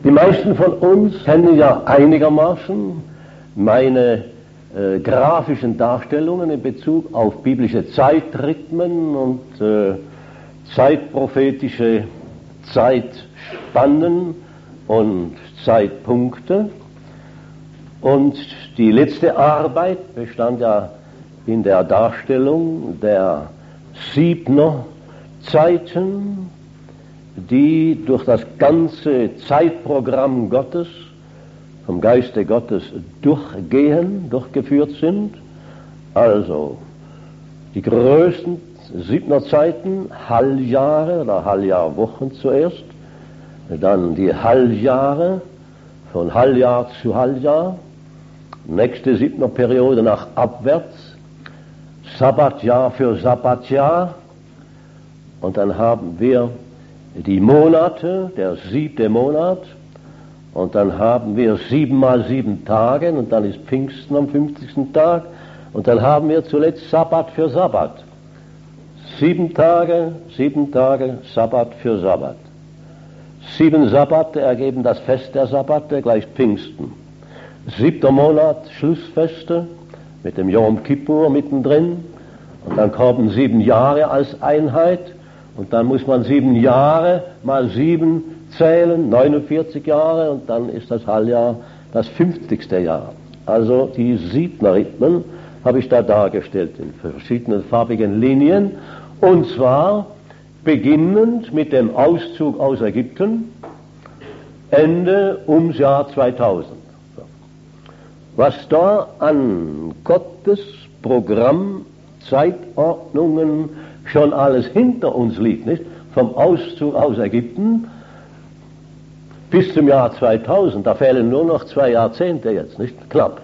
Die meisten von uns kennen ja einigermaßen meine grafischen Darstellungen in Bezug auf biblische Zeitrhythmen und zeitprophetische Zeitspannen und Zeitpunkte. Und die letzte Arbeit bestand ja in der Darstellung der Siebner-Zeiten, die durch das ganze Zeitprogramm Gottes, vom Geiste Gottes durchgeführt sind. Also die größten Siebner-Zeiten, Halljahre oder Halljahrwochen zuerst, dann die Halljahre, von Halljahr zu Halljahr, nächste Siebner-Periode nach abwärts, Sabbatjahr für Sabbatjahr, und dann haben wir die Monate, der 7. Monat, und dann haben wir 7 mal 7 Tage, und dann ist Pfingsten am 50. Tag, und dann haben wir zuletzt Sabbat für Sabbat. 7 Tage, Sabbat für Sabbat. 7 Sabbate ergeben das Fest der Sabbate, gleich Pfingsten. 7. Monat, Schlussfeste, mit dem Yom Kippur mittendrin, und dann kommen 7 Jahre als Einheit, und dann muss man 7 Jahre mal 7 zählen, 49 Jahre, und dann ist das Halljahr das 50. Jahr. Also die Siebner-Rhythmen habe ich da dargestellt in verschiedenen farbigen Linien, und zwar beginnend mit dem Auszug aus Ägypten, Ende ums Jahr 2000. Was da an Gottes Programm, Zeitordnungen schon alles hinter uns liegt, nicht? Vom Auszug aus Ägypten bis zum Jahr 2000, da fehlen nur noch 2 Jahrzehnte jetzt, nicht? Knapp.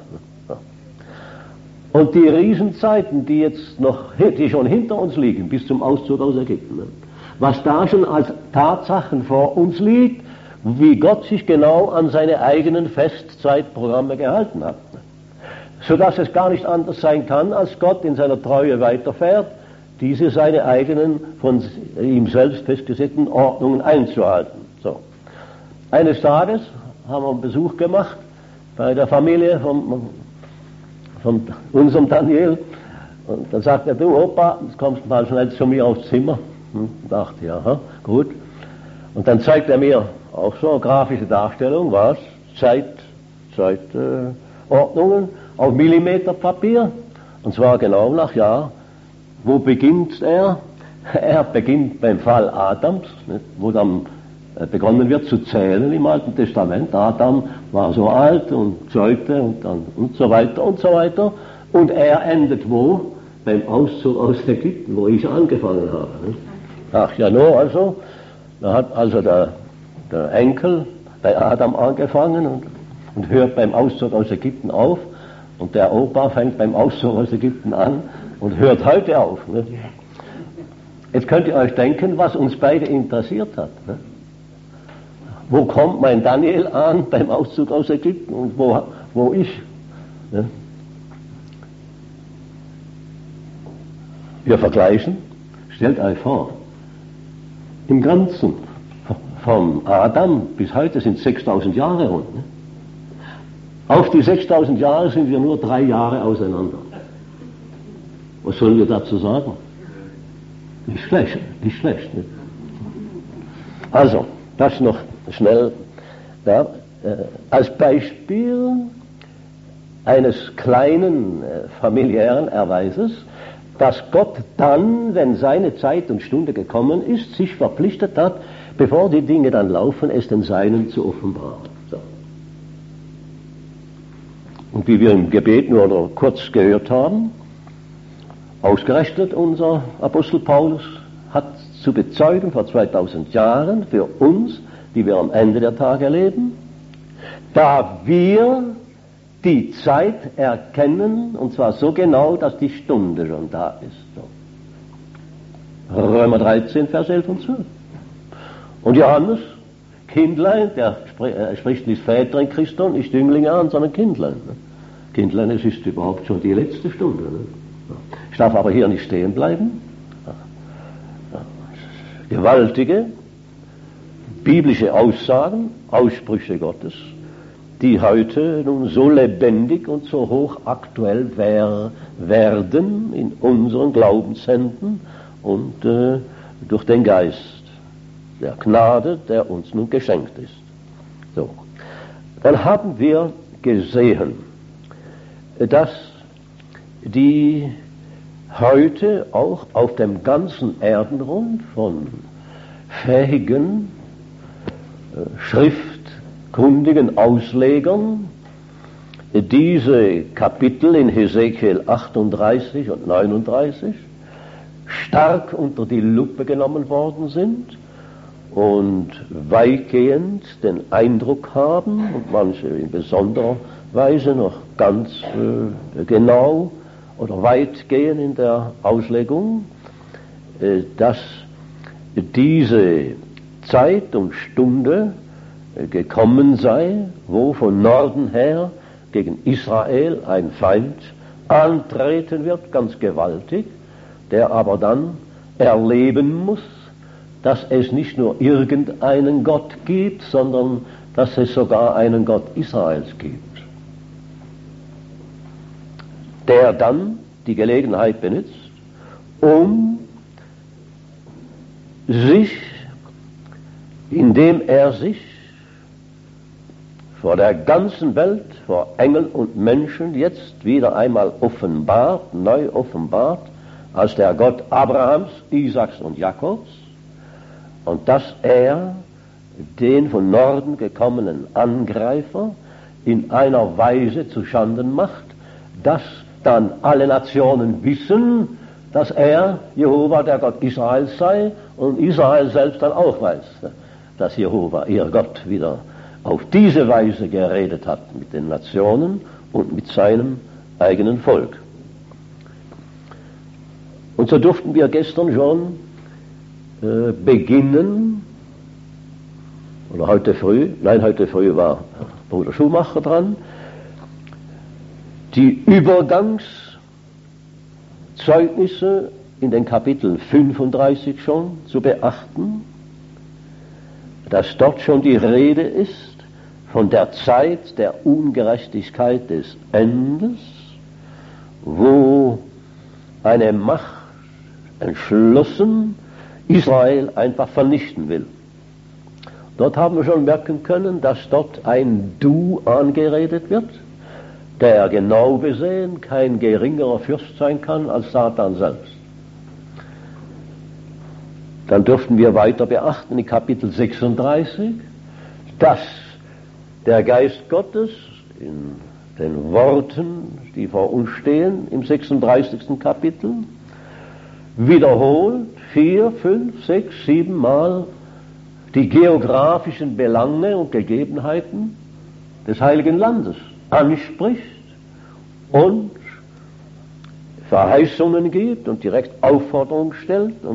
Und die Riesenzeiten, die schon hinter uns liegen, bis zum Auszug aus Ägypten, was da schon als Tatsachen vor uns liegt, wie Gott sich genau an seine eigenen Festzeitprogramme gehalten hat. Sodass es gar nicht anders sein kann, als Gott in seiner Treue weiterfährt, diese seine eigenen, von ihm selbst festgesetzten Ordnungen einzuhalten. So. Eines Tages haben wir einen Besuch gemacht bei der Familie von unserem Daniel, und dann sagt er: Du Opa, jetzt kommst du mal schnell zu mir aufs Zimmer. Dachte, ja, gut. Und dann zeigt er mir auch so eine grafische Darstellung, was? Zeitordnungen auf Millimeterpapier, und zwar genau nach Jahr. Wo beginnt er? Er beginnt beim Fall Adams, nicht? Wo dann begonnen wird zu zählen im Alten Testament. Adam war so alt und zeugte und dann und so weiter und so weiter. Und er endet wo? Beim Auszug aus Ägypten, wo ich angefangen habe. Nicht? Ach ja, no, also, da hat also der Enkel bei Adam angefangen und hört beim Auszug aus Ägypten auf, und der Opa fängt beim Auszug aus Ägypten an und hört heute auf. Ne? Jetzt könnt ihr euch denken, was uns beide interessiert hat. Ne? Wo kommt mein Daniel an beim Auszug aus Ägypten und wo ich? Ne? Wir vergleichen, stellt euch vor, im Ganzen, vom Adam bis heute sind 6000 Jahre rund. Ne? Auf die 6000 Jahre sind wir nur 3 Jahre auseinander. Was sollen wir dazu sagen? Nicht schlecht, nicht schlecht. Ne? Also, das noch schnell, ja, als Beispiel eines kleinen familiären Erweises, dass Gott dann, wenn seine Zeit und Stunde gekommen ist, sich verpflichtet hat, bevor die Dinge dann laufen, es den Seinen zu offenbaren. So. Und wie wir im Gebet nur kurz gehört haben, ausgerechnet unser Apostel Paulus hat zu bezeugen vor 2000 Jahren für uns, die wir am Ende der Tage leben, da wir die Zeit erkennen, und zwar so genau, dass die Stunde schon da ist. So. Römer 13, Vers 11 und 12. Und Johannes, Kindlein, der spricht nicht Väter in Christo, nicht Jünglinge an, sondern Kindlein. Ne? Kindlein, es ist überhaupt schon die letzte Stunde. Ne? Ich darf aber hier nicht stehen bleiben. Gewaltige biblische Aussagen, Aussprüche Gottes, die heute nun so lebendig und so hochaktuell werden in unseren Glaubenshänden und durch den Geist der Gnade, der uns nun geschenkt ist. So. Dann haben wir gesehen, dass die heute auch auf dem ganzen Erdenrund von fähigen, schriftkundigen Auslegern diese Kapitel in Hesekiel 38 und 39 stark unter die Lupe genommen worden sind und weitgehend den Eindruck haben, und manche in besonderer Weise noch ganz genau oder weitgehend in der Auslegung, dass diese Zeit und Stunde gekommen sei, wo von Norden her gegen Israel ein Feind antreten wird, ganz gewaltig, der aber dann erleben muss, dass es nicht nur irgendeinen Gott gibt, sondern dass es sogar einen Gott Israels gibt, der dann die Gelegenheit benutzt, um sich, indem er sich vor der ganzen Welt, vor Engeln und Menschen jetzt wieder einmal offenbart, neu offenbart, als der Gott Abrahams, Isaaks und Jakobs, und dass er den von Norden gekommenen Angreifer in einer Weise zuschanden macht, dass dann alle Nationen wissen, dass er, Jehova, der Gott Israels sei, und Israel selbst dann auch weiß, dass Jehova, ihr Gott, wieder auf diese Weise geredet hat mit den Nationen und mit seinem eigenen Volk. Und so durften wir gestern schon beginnen, oder heute früh war Bruder Schumacher dran, die Übergangszeugnisse in den Kapiteln 35 schon zu beachten, dass dort schon die Rede ist von der Zeit der Ungerechtigkeit des Endes, wo eine Macht entschlossen Israel einfach vernichten will. Dort haben wir schon merken können, dass dort ein Du angeredet wird, der genau gesehen kein geringerer Fürst sein kann als Satan selbst. Dann dürften wir weiter beachten in Kapitel 36, dass der Geist Gottes in den Worten, die vor uns stehen, im 36. Kapitel, wiederholt 4, 5, 6, 7 Mal die geografischen Belange und Gegebenheiten des Heiligen Landes anspricht und Verheißungen gibt und direkt Aufforderungen stellt und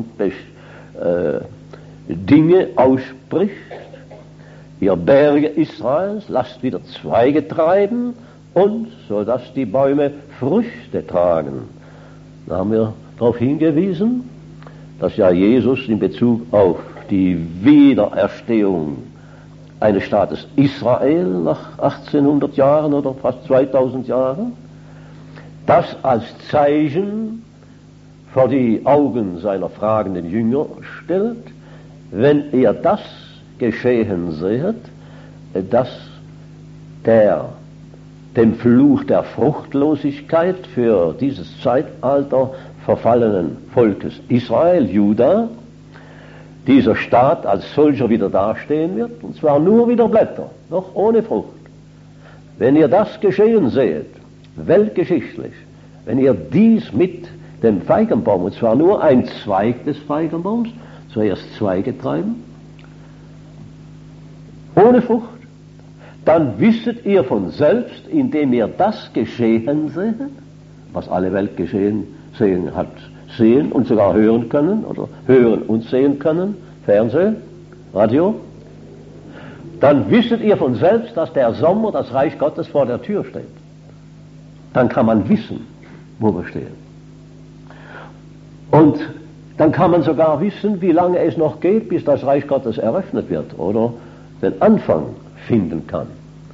Dinge ausspricht. Ihr Berge Israels, lasst wieder Zweige treiben und so dass die Bäume Früchte tragen. Da haben wir darauf hingewiesen, dass ja Jesus in Bezug auf die Wiedererstehung eines Staates Israel nach 1800 Jahren oder fast 2000 Jahren, das als Zeichen vor die Augen seiner fragenden Jünger stellt, wenn ihr das geschehen seht, dass dem Fluch der Fruchtlosigkeit für dieses Zeitalter verfallenen Volkes Israel, Juda, dieser Staat als solcher wieder dastehen wird, und zwar nur wieder Blätter, noch ohne Frucht. Wenn ihr das geschehen seht, weltgeschichtlich, wenn ihr dies mit dem Feigenbaum, und zwar nur ein Zweig des Feigenbaums, zuerst Zweige treiben, ohne Frucht, dann wisset ihr von selbst, indem ihr das geschehen seht, was alle Welt sehen und sogar hören können, oder hören und sehen können, Fernsehen, Radio, dann wisset ihr von selbst, dass der Sommer, das Reich Gottes vor der Tür steht. Dann kann man wissen, wo wir stehen. Und dann kann man sogar wissen, wie lange es noch geht, bis das Reich Gottes eröffnet wird oder den Anfang finden kann.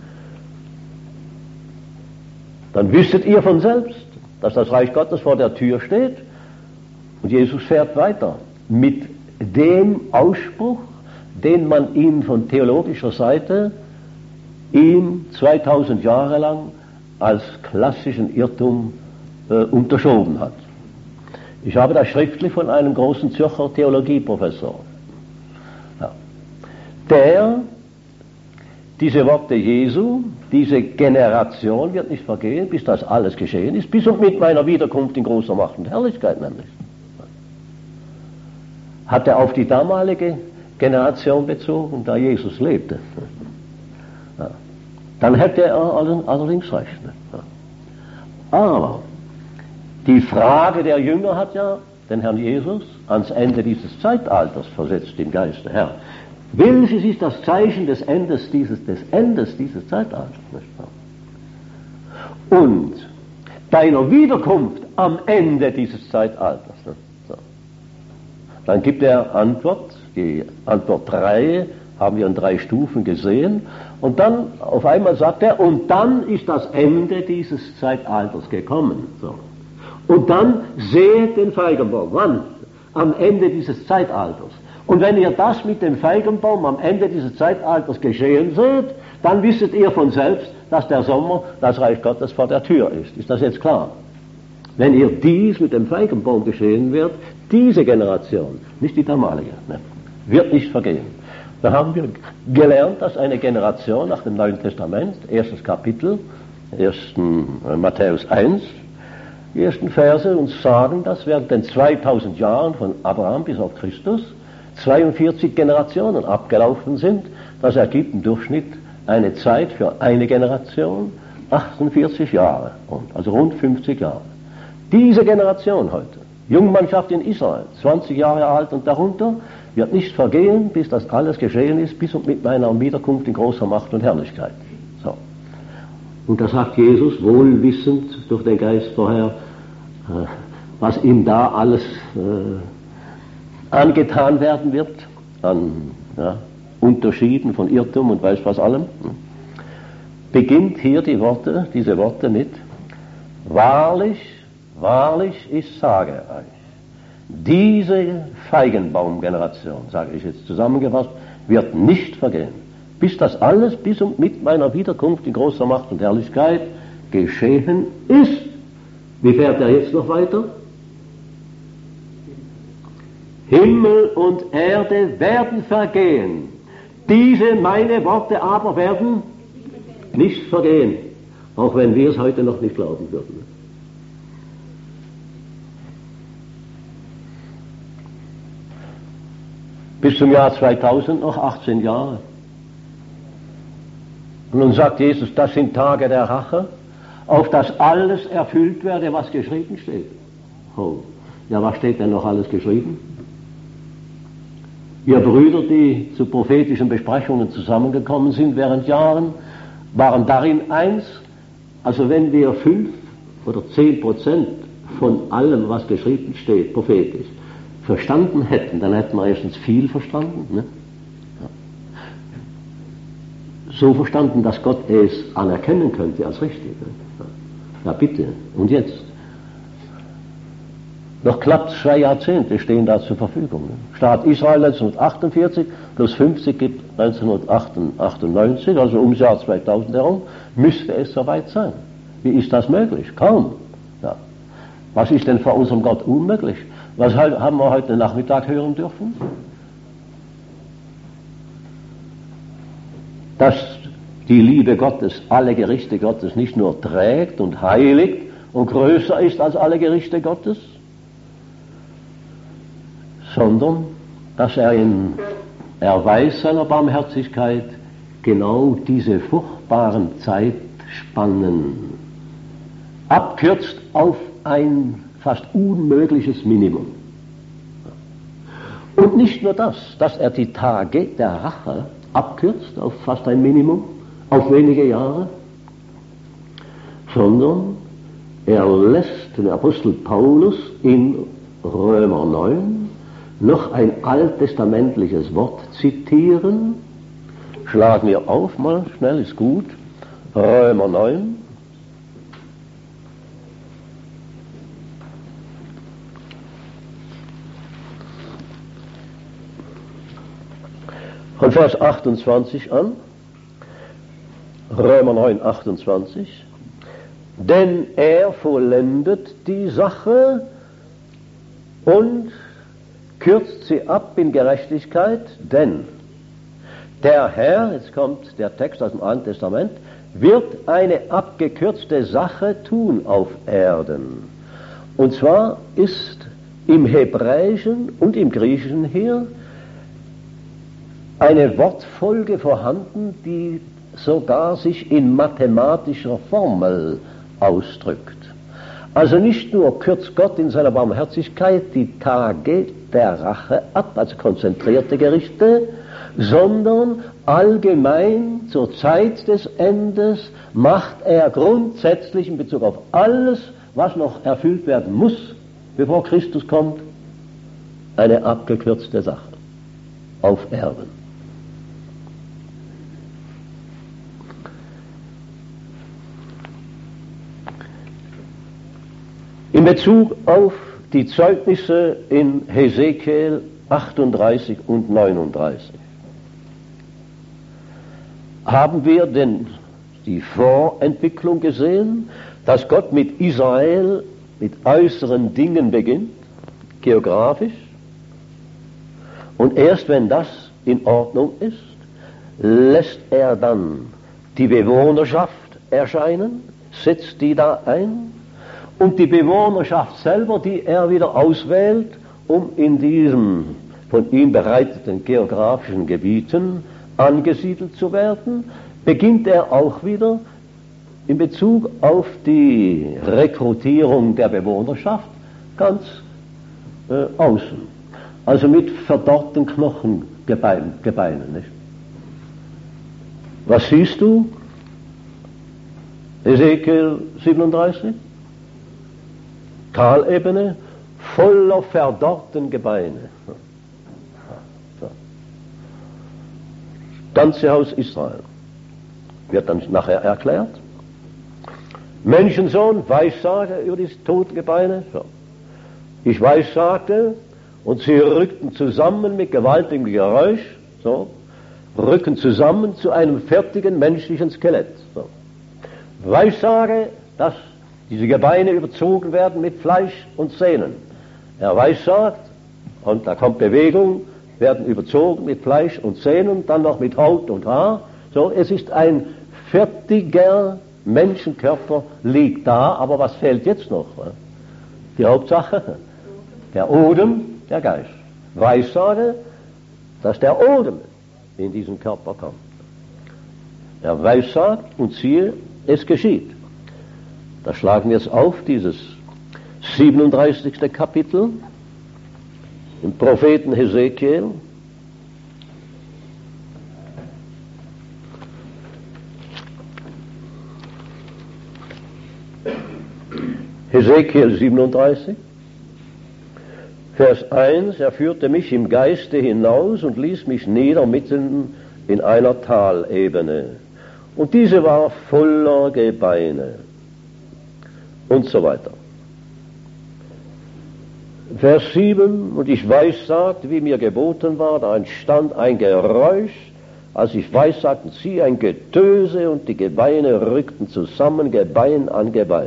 Dann wüsstet ihr von selbst, dass das Reich Gottes vor der Tür steht und Jesus fährt weiter mit dem Ausspruch, den man ihm von theologischer Seite ihm 2000 Jahre lang als klassischen Irrtum unterschoben hat. Ich habe das schriftlich von einem großen Zürcher Theologieprofessor, der diese Worte Jesu, diese Generation wird nicht vergehen, bis das alles geschehen ist, bis und mit meiner Wiederkunft in großer Macht und Herrlichkeit nämlich. Hat er auf die damalige Generation bezogen, da Jesus lebte. Ja. Dann hätte er allerdings recht. Ja. Aber die Frage der Jünger hat ja den Herrn Jesus ans Ende dieses Zeitalters versetzt im Geiste. Herr, welches ist das Zeichen des Endes dieses Zeitalters? Und deiner Wiederkunft am Ende dieses Zeitalters. So. Dann gibt er Antwort, die Antwort 3 haben wir in 3 Stufen gesehen, und dann auf einmal sagt er, und dann ist das Ende dieses Zeitalters gekommen. So. Und dann seht den Feigenbaum. Wann? Am Ende dieses Zeitalters. Und wenn ihr das mit dem Feigenbaum am Ende dieses Zeitalters geschehen seht, dann wisset ihr von selbst, dass der Sommer, das Reich Gottes vor der Tür ist. Ist das jetzt klar? Wenn ihr dies mit dem Feigenbaum geschehen wird, diese Generation, nicht die damalige, ne, wird nicht vergehen. Da haben wir gelernt, dass eine Generation nach dem Neuen Testament, erstes Kapitel, 1. Matthäus 1, die ersten Verse uns sagen, dass während den 2000 Jahren von Abraham bis auf Christus 42 Generationen abgelaufen sind. Das ergibt im Durchschnitt eine Zeit für eine Generation 48 Jahre, also rund 50 Jahre. Diese Generation heute, Jungmannschaft in Israel, 20 Jahre alt und darunter, wird nicht vergehen, bis das alles geschehen ist, bis und mit meiner Wiederkunft in großer Macht und Herrlichkeit. So. Und da sagt Jesus, wohlwissend durch den Geist vorher, was ihm da alles angetan werden wird, an Unterschieden von Irrtum und weiß was allem, beginnt hier diese Worte mit, wahrlich, wahrlich, ich sage euch, diese Feigenbaumgeneration, sage ich jetzt zusammengefasst, wird nicht vergehen, bis das alles bis und mit meiner Wiederkunft in großer Macht und Herrlichkeit geschehen ist. Wie fährt er jetzt noch weiter? Himmel und Erde werden vergehen, diese meine Worte aber werden nicht vergehen, auch wenn wir es heute noch nicht glauben würden. Bis zum Jahr 2000 noch 18 Jahre. Und nun sagt Jesus, das sind Tage der Rache, auf das alles erfüllt werde, was geschrieben steht. Oh, ja, was steht denn noch alles geschrieben? Wir Brüder, die zu prophetischen Besprechungen zusammengekommen sind während Jahren, waren darin eins, also wenn wir 5 oder 10% von allem, was geschrieben steht, prophetisch, verstanden hätten, dann hätten wir erstens viel verstanden, ne? Ja. So verstanden, dass Gott es anerkennen könnte als richtig. Ne? Ja, bitte, und jetzt? Noch knapp 2 Jahrzehnte stehen da zur Verfügung. Ne? Staat Israel 1948 plus 50 gibt 1998, also ums Jahr 2000 herum, müsste es soweit sein. Wie ist das möglich? Kaum. Ja. Was ist denn vor unserem Gott unmöglich? Was haben wir heute Nachmittag hören dürfen? Dass die Liebe Gottes alle Gerichte Gottes nicht nur trägt und heiligt und größer ist als alle Gerichte Gottes, sondern dass er in Erweis seiner Barmherzigkeit genau diese furchtbaren Zeitspannen abkürzt auf ein fast unmögliches Minimum. Und nicht nur das, dass er die Tage der Rache abkürzt auf fast ein Minimum, auf wenige Jahre, sondern er lässt den Apostel Paulus in Römer 9 noch ein alttestamentliches Wort zitieren. Schlagen wir auf, mal schnell, ist gut. Römer 9. Von Vers 28 an. Römer 9, 28. Denn er vollendet die Sache und kürzt sie ab in Gerechtigkeit, denn der Herr, jetzt kommt der Text aus dem Alten Testament, wird eine abgekürzte Sache tun auf Erden. Und zwar ist im Hebräischen und im Griechischen hier eine Wortfolge vorhanden, die sogar sich in mathematischer Formel ausdrückt. Also nicht nur kürzt Gott in seiner Barmherzigkeit die Tage der Rache ab, also konzentrierte Gerichte, sondern allgemein zur Zeit des Endes macht er grundsätzlich in Bezug auf alles, was noch erfüllt werden muss, bevor Christus kommt, eine abgekürzte Sache auf Erden. In Bezug auf die Zeugnisse in Hesekiel 38 und 39 haben wir denn die Vorentwicklung gesehen, dass Gott mit Israel mit äußeren Dingen beginnt, geografisch, und erst wenn das in Ordnung ist, lässt er dann die Bewohnerschaft erscheinen, setzt die da ein, und die Bewohnerschaft selber, die er wieder auswählt, um in diesen von ihm bereiteten geografischen Gebieten angesiedelt zu werden, beginnt er auch wieder in Bezug auf die Rekrutierung der Bewohnerschaft ganz außen. Also mit verdorrten Knochengebeinen. Nicht? Was siehst du? Hesekiel 37? Talebene voller verdorrten Gebeine. Das ganze Haus Israel wird dann nachher erklärt. Menschensohn, Weissage über die toten Gebeine. So. Ich weissagte und sie rückten zusammen mit gewaltigem Geräusch, so, rücken zusammen zu einem fertigen menschlichen Skelett. So. Weissage, dass diese Gebeine überzogen werden mit Fleisch und Sehnen. Er weissagt, und da kommt Bewegung, werden überzogen mit Fleisch und Sehnen, dann noch mit Haut und Haar. So, es ist ein fertiger Menschenkörper, liegt da, aber was fehlt jetzt noch? Die Hauptsache, der Odem, der Geist. Weissage, dass der Odem in diesen Körper kommt. Er weissagt und siehe, es geschieht. Da schlagen wir jetzt auf, dieses 37. Kapitel im Propheten Hesekiel. Hesekiel 37, Vers 1, er führte mich im Geiste hinaus und ließ mich nieder mitten in einer Talebene. Und diese war voller Gebeine. Und so weiter. Vers 7, und ich weissagte, wie mir geboten war, da entstand ein Geräusch, als ich weissagte, siehe, ein Getöse, und die Gebeine rückten zusammen, Gebein an Gebein.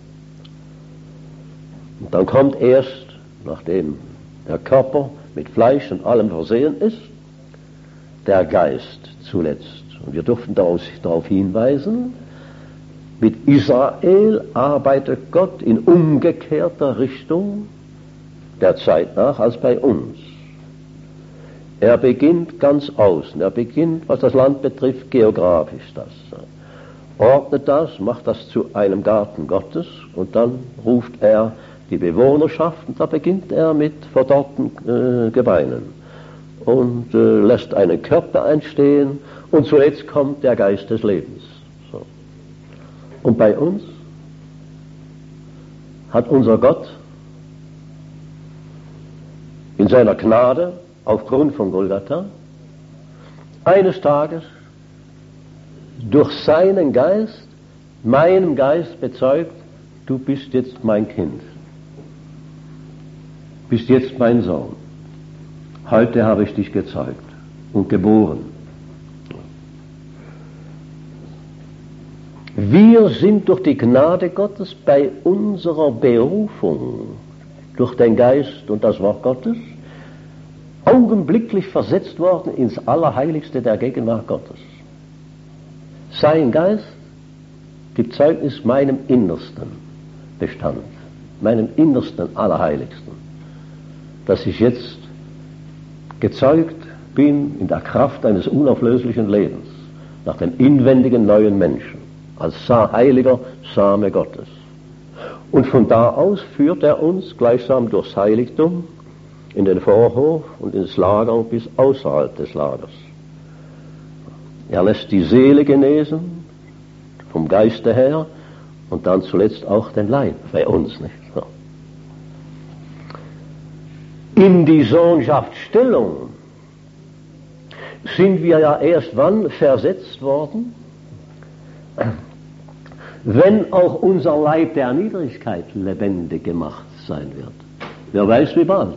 Und dann kommt erst, nachdem der Körper mit Fleisch und allem versehen ist, der Geist zuletzt. Und wir durften darauf hinweisen, mit Israel arbeitet Gott in umgekehrter Richtung der Zeit nach als bei uns. Er beginnt ganz außen, er beginnt, was das Land betrifft, geografisch das. Ordnet das, macht das zu einem Garten Gottes und dann ruft er die Bewohnerschaft und da beginnt er mit verdorrten Gebeinen und lässt einen Körper entstehen und zuletzt kommt der Geist des Lebens. So. Und bei uns hat unser Gott in seiner Gnade aufgrund von Golgatha eines Tages durch seinen Geist, meinem Geist bezeugt, du bist jetzt mein Kind, bist jetzt mein Sohn. Heute habe ich dich gezeugt und geboren. Wir sind durch die Gnade Gottes bei unserer Berufung durch den Geist und das Wort Gottes augenblicklich versetzt worden ins Allerheiligste der Gegenwart Gottes. Sein Geist gibt Zeugnis meinem innersten Bestand, meinem innersten Allerheiligsten, dass ich jetzt gezeugt bin in der Kraft eines unauflöslichen Lebens, nach dem inwendigen neuen Menschen, als heiliger Same Gottes. Und von da aus führt er uns gleichsam durchs Heiligtum in den Vorhof und ins Lager und bis außerhalb des Lagers. Er lässt die Seele genesen, vom Geiste her, und dann zuletzt auch den Leib, bei uns nicht. So. In die Sohnschaftsstellung sind wir ja erst wann versetzt worden? Wenn auch unser Leib der Niedrigkeit lebendig gemacht sein wird. Wer weiß wie bald.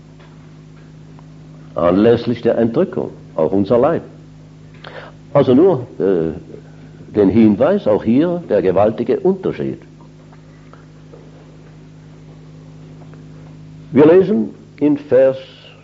Anlässlich der Entrückung, auch unser Leib. Also nur den Hinweis, auch hier der gewaltige Unterschied. Wir lesen in Vers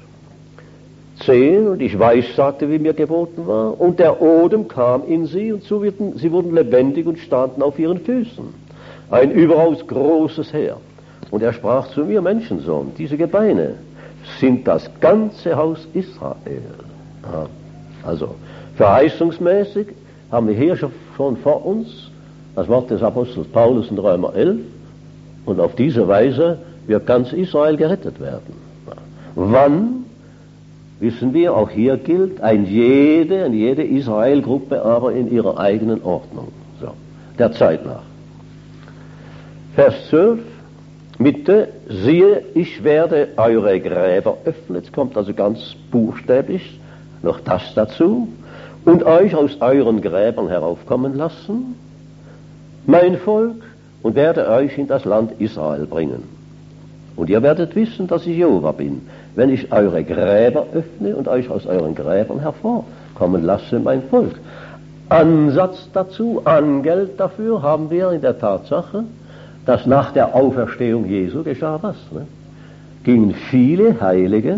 10, und ich weiß, sagte, wie mir geboten war, und der Odem kam in sie, und sie wurden lebendig und standen auf ihren Füßen. Ein überaus großes Heer. Und er sprach zu mir, Menschensohn, diese Gebeine sind das ganze Haus Israel. Ja, also verheißungsmäßig haben wir hier schon vor uns das Wort des Apostels Paulus in Römer 11, und auf diese Weise wird ganz Israel gerettet werden. Ja. Wann? Wissen wir, auch hier gilt jede Israelgruppe aber in ihrer eigenen Ordnung. So, der Zeit nach. Vers 12, Mitte, siehe, ich werde eure Gräber öffnen, jetzt kommt also ganz buchstäblich noch das dazu, und euch aus euren Gräbern heraufkommen lassen, mein Volk, und werde euch in das Land Israel bringen. Und ihr werdet wissen, dass ich Jehova bin, wenn ich eure Gräber öffne und euch aus euren Gräbern hervorkommen lasse, mein Volk. Ansatz dazu, Angeld dafür haben wir in der Tatsache, dass nach der Auferstehung Jesu geschah was. Ne? Gingen viele Heilige,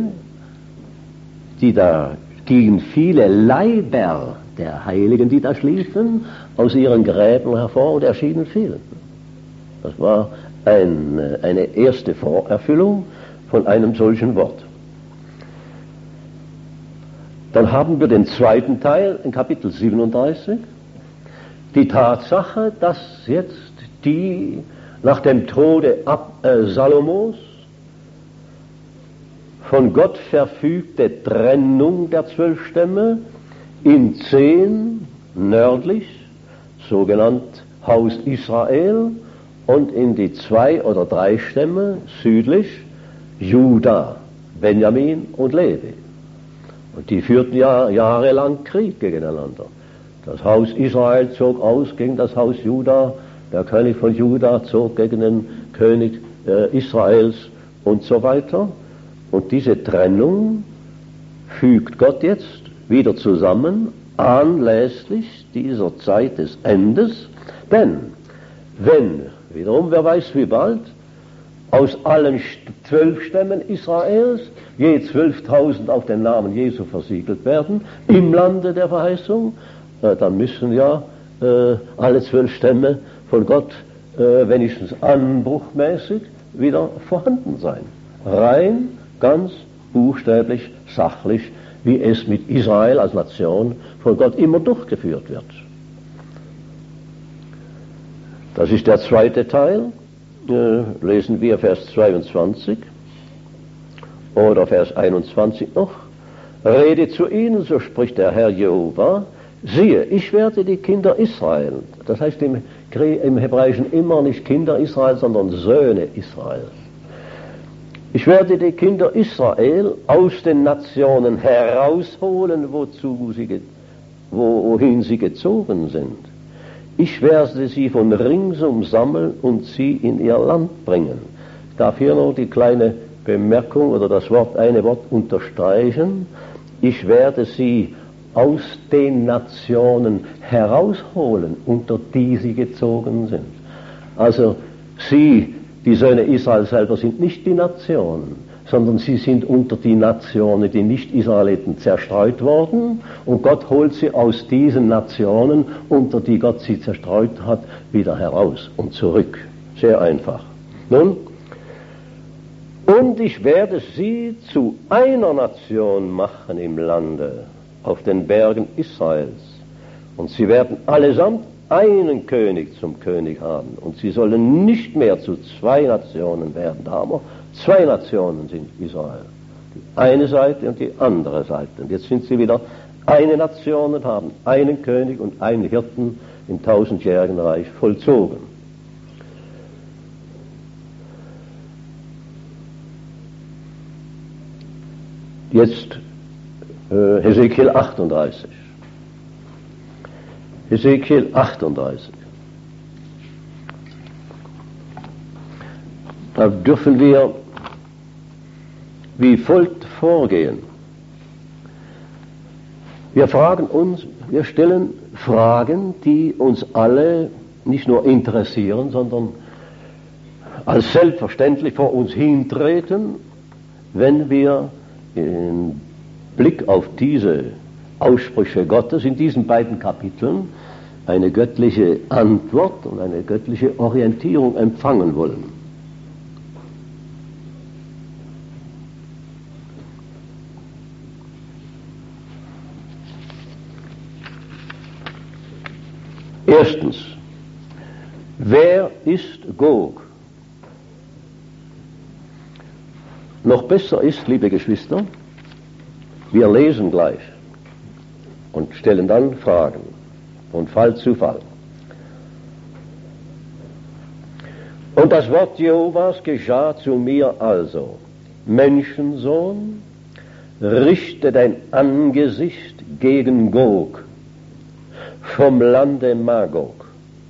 gingen viele Leiber der Heiligen, die da schliefen, aus ihren Gräbern hervor und erschienen vielen. Das war eine erste Vorerfüllung von einem solchen Wort. Dann haben wir den zweiten Teil in Kapitel 37, die Tatsache, dass jetzt die nach dem Tode Salomos von Gott verfügte Trennung der 12 Stämme in 10 nördlich, sogenannt Haus Israel, und in die 2 oder 3 Stämme südlich, Juda, Benjamin und Levi. Und die führten ja jahrelang Krieg gegeneinander. Das Haus Israel zog aus gegen das Haus Juda, der König von Juda zog gegen den König Israels und so weiter. Und diese Trennung fügt Gott jetzt wieder zusammen anlässlich dieser Zeit des Endes. Denn wenn, wiederum wer weiß wie bald, aus allen 12 Stämmen Israels je 12.000 auf den Namen Jesu versiegelt werden, im Lande der Verheißung, dann müssen ja alle 12 Stämme von Gott wenigstens anbruchmäßig wieder vorhanden sein. Rein, ganz buchstäblich, sachlich, wie es mit Israel als Nation von Gott immer durchgeführt wird. Das ist der zweite Teil. Lesen wir Vers 22 oder Vers 21 noch. Rede zu ihnen, so spricht der Herr Jehova, siehe, ich werde die Kinder Israel, das heißt im Hebräischen immer nicht Kinder Israel, sondern Söhne Israels, Ich werde die Kinder Israel aus den Nationen herausholen, wohin sie gezogen sind. Ich werde sie von ringsum sammeln und sie in ihr Land bringen. Ich darf hier noch die kleine Bemerkung oder eine Wort unterstreichen. Ich werde sie aus den Nationen herausholen, unter die sie gezogen sind. Also sie, die Söhne Israel selber, sind nicht die Nationen, sondern sie sind unter die Nationen, die Nicht-Israeliten, zerstreut worden, und Gott holt sie aus diesen Nationen, unter die Gott sie zerstreut hat, wieder heraus und zurück. Sehr einfach. Nun, und ich werde sie zu einer Nation machen im Lande, auf den Bergen Israels, und sie werden allesamt einen König zum König haben, und sie sollen nicht mehr zu zwei Nationen werden. Da haben wir zwei Nationen sind Israel, die eine Seite und die andere Seite, und jetzt sind sie wieder eine Nation und haben einen König und einen Hirten im 1000-jährigen Reich vollzogen. Jetzt Hesekiel 38. Hesekiel 38. Da dürfen wir wie folgt vorgehen. Wir stellen Fragen, die uns alle nicht nur interessieren, sondern als selbstverständlich vor uns hintreten, wenn wir im Blick auf diese Aussprüche Gottes in diesen beiden Kapiteln eine göttliche Antwort und eine göttliche Orientierung empfangen wollen. Erstens, wer ist Gog? Noch besser ist, liebe Geschwister, wir lesen gleich und stellen dann Fragen von Fall zu Fall. Und das Wort Jehovas geschah zu mir also: Menschensohn, richte dein Angesicht gegen Gog vom Lande Magog,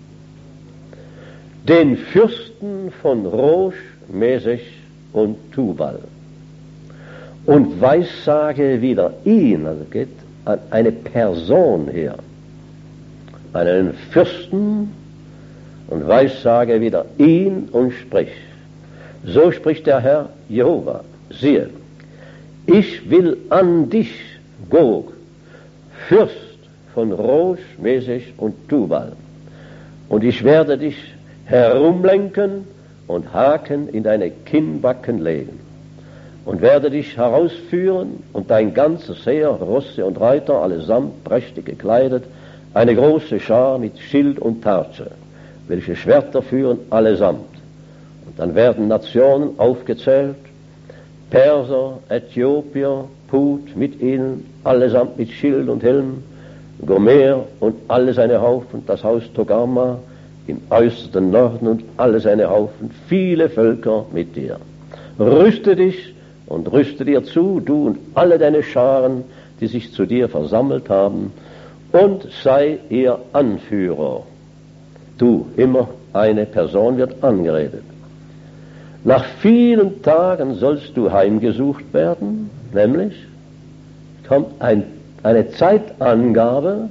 den Fürsten von Rosch, Mesech und Tubal, und weissage wieder ihn, also geht an eine Person her, einen Fürsten, und weissage wieder ihn und sprich: So spricht der Herr Jehova, siehe, ich will an dich, Gog, Fürst von Rosch, Mesech und Tubal, und ich werde dich herumlenken und Haken in deine Kinnbacken legen, und werde dich herausführen und dein ganzes Heer, Rosse und Reiter, allesamt prächtig gekleidet, eine große Schar mit Schild und Tartsche, welche Schwerter führen allesamt. Und dann werden Nationen aufgezählt, Perser, Äthiopier, Put mit ihnen, allesamt mit Schild und Helm, Gomer und alle seine Haufen, das Haus Togarma im äußersten Norden und alle seine Haufen, viele Völker mit dir. Rüste dich und rüste dir zu, du und alle deine Scharen, die sich zu dir versammelt haben, und sei ihr Anführer. Du, immer eine Person wird angeredet. Nach vielen Tagen sollst du heimgesucht werden, nämlich kommt eine Zeitangabe.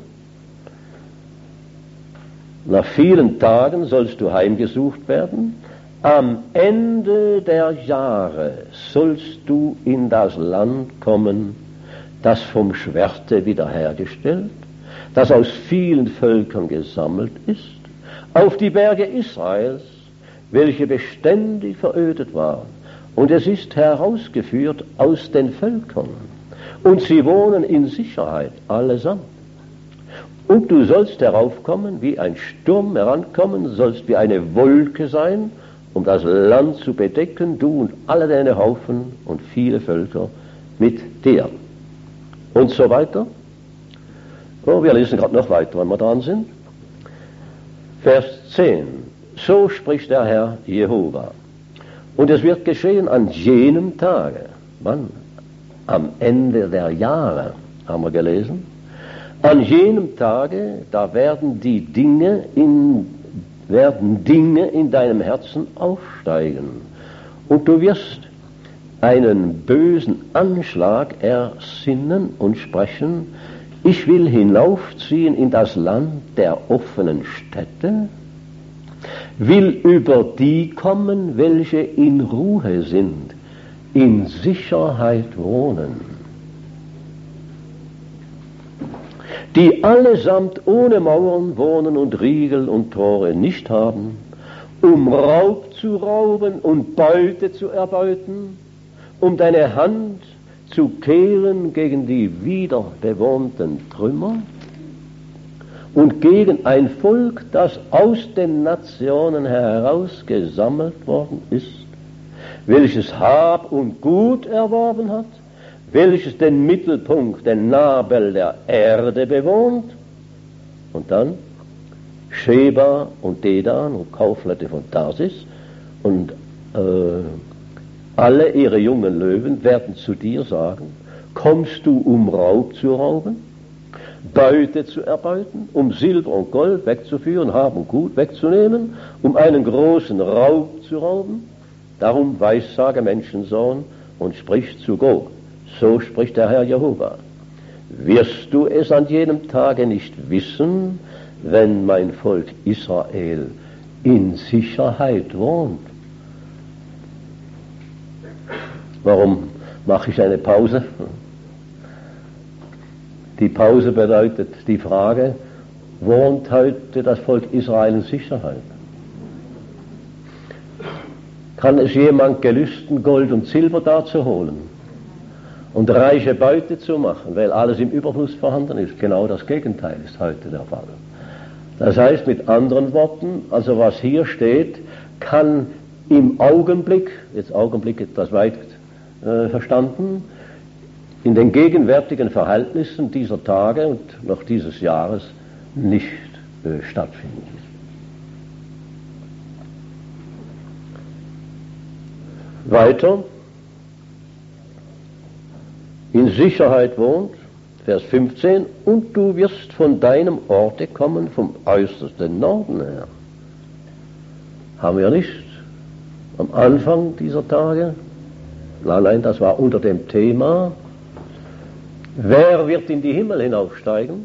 Nach vielen Tagen sollst du heimgesucht werden. Am Ende der Jahre sollst du in das Land kommen, das vom Schwerte wiederhergestellt, das aus vielen Völkern gesammelt ist, auf die Berge Israels, welche beständig verödet waren. Und es ist herausgeführt aus den Völkern. Und sie wohnen in Sicherheit allesamt. Und du sollst heraufkommen, wie ein Sturm herankommen, du sollst wie eine Wolke sein, um das Land zu bedecken, du und alle deine Haufen und viele Völker mit dir. Und so weiter. Oh, wir lesen gerade noch weiter, wenn wir dran sind. Vers 10. So spricht der Herr Jehova. Und es wird geschehen an jenem Tage. Wann? Am Ende der Jahre, haben wir gelesen. An jenem Tage, da werden Dinge in deinem Herzen aufsteigen. Und du wirst einen bösen Anschlag ersinnen und sprechen: Ich will hinaufziehen in das Land der offenen Städte, will über die kommen, welche in Ruhe sind, in Sicherheit wohnen, die allesamt ohne Mauern wohnen und Riegel und Tore nicht haben, um Raub zu rauben und Beute zu erbeuten, um deine Hand zu kehren gegen die wiederbewohnten Trümmer und gegen ein Volk, das aus den Nationen herausgesammelt worden ist, welches Hab und Gut erworben hat, welches den Mittelpunkt, den Nabel der Erde bewohnt, und dann Sheba und Dedan und Kaufleute von Tarsis und alle ihre jungen Löwen werden zu dir sagen: Kommst du, um Raub zu rauben, Beute zu erbeuten, um Silber und Gold wegzuführen, Hab und Gut wegzunehmen, um einen großen Raub zu rauben? Darum weissage, Menschensohn, und sprich zu Gog. So spricht der Herr Jehova: Wirst du es an jenem Tage nicht wissen, wenn mein Volk Israel in Sicherheit wohnt? Warum mache ich eine Pause? Die Pause bedeutet die Frage: Wohnt heute das Volk Israel in Sicherheit? Kann es jemand gelüsten, Gold und Silber dazu holen und reiche Beute zu machen, weil alles im Überfluss vorhanden ist? Genau das Gegenteil ist heute der Fall. Das heißt mit anderen Worten, also was hier steht, kann im Augenblick, jetzt Augenblick etwas weit verstanden, in den gegenwärtigen Verhältnissen dieser Tage und noch dieses Jahres nicht stattfinden. Weiter, in Sicherheit wohnt, Vers 15, und du wirst von deinem Orte kommen, vom äußersten Norden her. Haben wir nicht am Anfang dieser Tage? Nein, das war unter dem Thema: Wer wird in die Himmel hinaufsteigen?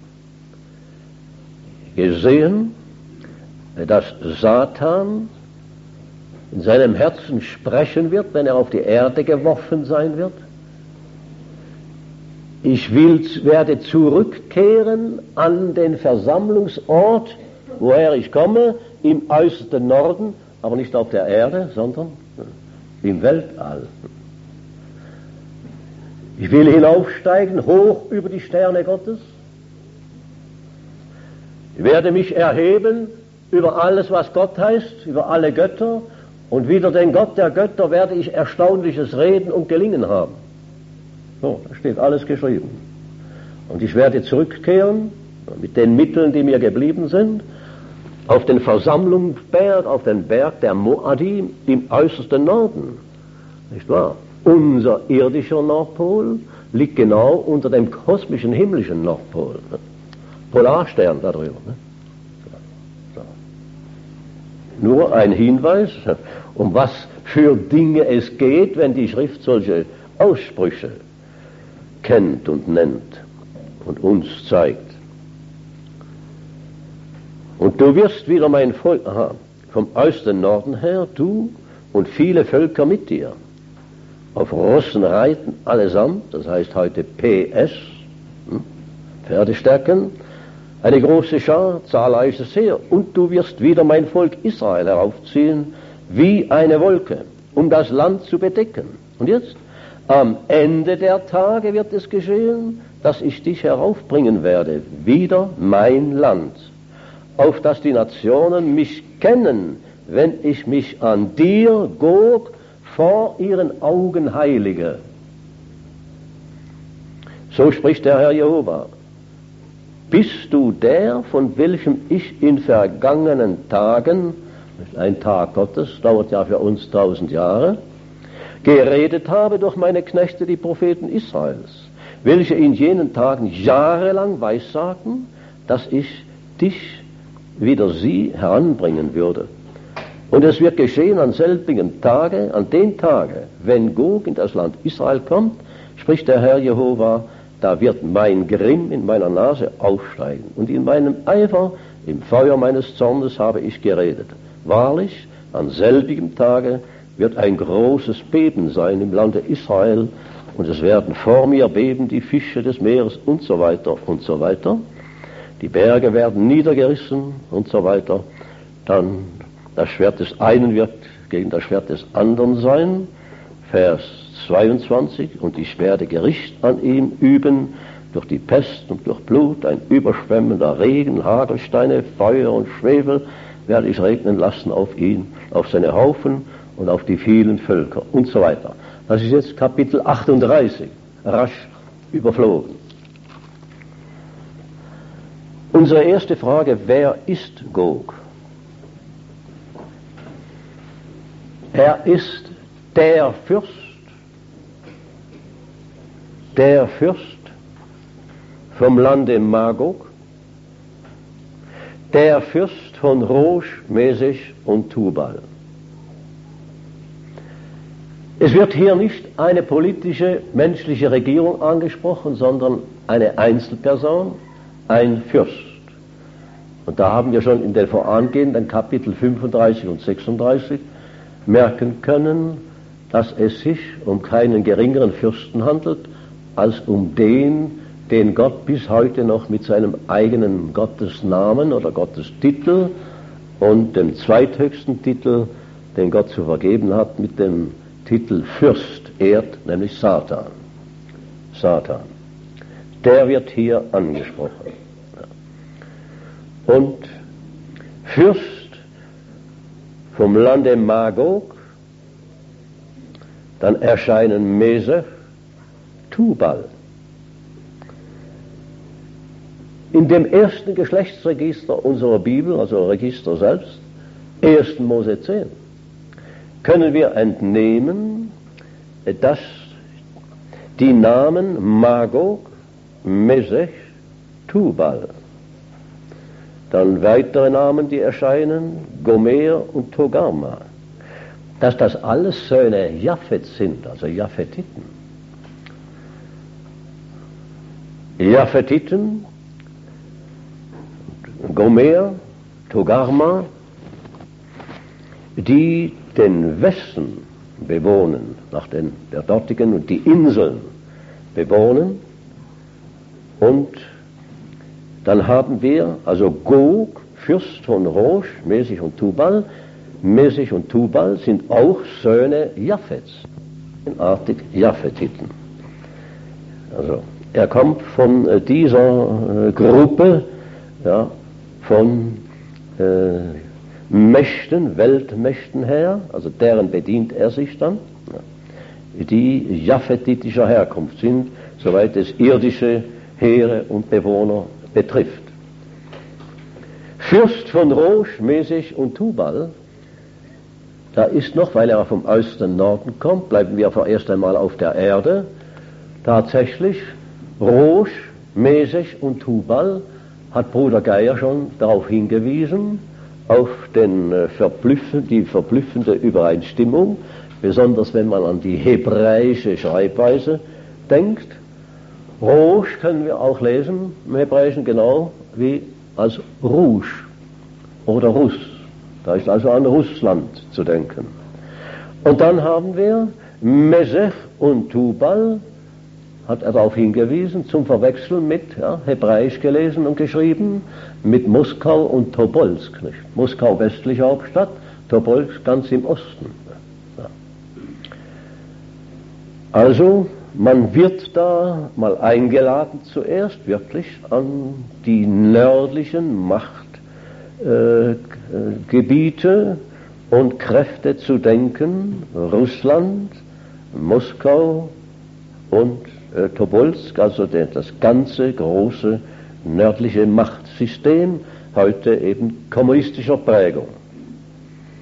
Gesehen, dass Satan in seinem Herzen sprechen wird, wenn er auf die Erde geworfen sein wird: Ich werde zurückkehren an den Versammlungsort, woher ich komme, im äußersten Norden, aber nicht auf der Erde, sondern im Weltall. Ich will hinaufsteigen, hoch über die Sterne Gottes. Ich werde mich erheben über alles, was Gott heißt, über alle Götter, und wider den Gott der Götter werde ich erstaunliches Reden und Gelingen haben. So, da steht alles geschrieben. Und ich werde zurückkehren mit den Mitteln, die mir geblieben sind, auf den Versammlungsberg, auf den Berg der Moadim im äußersten Norden. Nicht wahr? Unser irdischer Nordpol liegt genau unter dem kosmischen himmlischen Nordpol. Ne? Polarstern darüber. Ne? So. Nur ein Hinweis, um was für Dinge es geht, wenn die Schrift solche Aussprüche kennt und nennt und uns zeigt. Und du wirst wieder mein Volk, vom äußersten Norden her, du und viele Völker mit dir, auf Rossen reiten allesamt, das heißt heute PS, Pferdestärken, eine große Schar, zahlreiches Heer, und du wirst wieder mein Volk Israel heraufziehen, wie eine Wolke, um das Land zu bedecken. Und jetzt, am Ende der Tage wird es geschehen, dass ich dich heraufbringen werde, wieder mein Land, auf dass die Nationen mich kennen, wenn ich mich an dir, Gog, vor ihren Augen heilige. So spricht der Herr Jehova: Bist du der, von welchem ich in vergangenen Tagen Ein Tag Gottes dauert ja für uns 1000 Jahre. Geredet habe durch meine Knechte, die Propheten Israels, welche in jenen Tagen jahrelang weissagten, dass ich dich wider sie heranbringen würde. Und es wird geschehen an selbigen Tage, an den Tage, wenn Gog in das Land Israel kommt, spricht der Herr Jehova, da wird mein Grimm in meiner Nase aufsteigen. Und in meinem Eifer, im Feuer meines Zornes habe ich geredet. Wahrlich, an selbigem Tage wird ein großes Beben sein im Lande Israel, und es werden vor mir beben die Fische des Meeres und so weiter und so weiter. Die Berge werden niedergerissen und so weiter. Dann das Schwert des einen wird gegen das Schwert des anderen sein. Vers 22, und ich werde Gericht an ihm üben, durch die Pest und durch Blut, ein überschwemmender Regen, Hagelsteine, Feuer und Schwefel werde ich regnen lassen auf ihn, auf seine Haufen und auf die vielen Völker und so weiter. Das ist jetzt Kapitel 38, rasch überflogen. Unsere erste Frage, wer ist Gog? Er ist der Fürst vom Lande Magog, der Fürst von Rosh, Mesech und Tubal. Es wird hier nicht eine politische, menschliche Regierung angesprochen, sondern eine Einzelperson, ein Fürst. Und da haben wir schon in den vorangehenden Kapitel 35 und 36 merken können, dass es sich um keinen geringeren Fürsten handelt, als um den Gott bis heute noch mit seinem eigenen Gottesnamen oder Gottestitel und dem zweithöchsten Titel, den Gott zu vergeben hat, mit dem Titel Fürst ehrt, nämlich Satan. Satan. Der wird hier angesprochen. Und Fürst vom Lande Magog, dann erscheinen Mesech, Tubal. In dem ersten Geschlechtsregister unserer Bibel, also Register selbst, 1. Mose 10, können wir entnehmen, dass die Namen Magog, Mesech, Tubal, dann weitere Namen, die erscheinen, Gomer und Togarma, dass das alles Söhne Japhets sind, also Japhetiten. Japhetiten, Gomer, Togarma, die den Westen bewohnen, der dortigen und die Inseln bewohnen. Und dann haben wir also Gog, Fürst von Rosh, Mesech und Tubal. Mesech und Tubal sind auch Söhne Japhets, artig Japhetiten. Also er kommt von dieser Gruppe, ja, von Mächten, Weltmächten her, also deren bedient er sich dann, ja, die japhetitischer Herkunft sind, soweit es irdische Heere und Bewohner betrifft. Fürst von Rosh, Mesech und Tubal, da ist noch, weil er vom äußersten Norden kommt, bleiben wir vorerst einmal auf der Erde, tatsächlich Rosh, Mesech und Tubal, hat Bruder Geier schon darauf hingewiesen, auf die verblüffende Übereinstimmung, besonders wenn man an die hebräische Schreibweise denkt. Rosh können wir auch lesen im Hebräischen genau wie als Rouge oder Russ. Da ist also an Russland zu denken. Und dann haben wir Mesech und Tubal, hat er darauf hingewiesen, zum Verwechseln mit, ja, hebräisch gelesen und geschrieben, mit Moskau und Tobolsk. Nicht? Moskau westliche Hauptstadt, Tobolsk ganz im Osten. Ja. Also, man wird da mal eingeladen zuerst wirklich an die nördlichen Machtgebiete und Kräfte zu denken, Russland, Moskau und Tobolsk, also das ganze große nördliche Machtsystem, heute eben kommunistischer Prägung.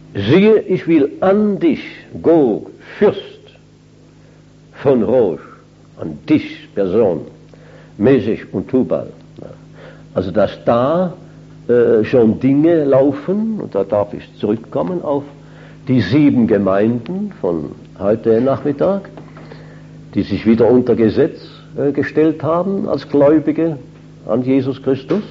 siehe, ich will an dich, Gog, Fürst von Rosh, an dich, Person, Mesech und Tubal. Also dass da schon Dinge laufen, und da darf ich zurückkommen auf die 7 Gemeinden von heute Nachmittag, die sich wieder unter Gesetz gestellt haben als Gläubige an Jesus Christus.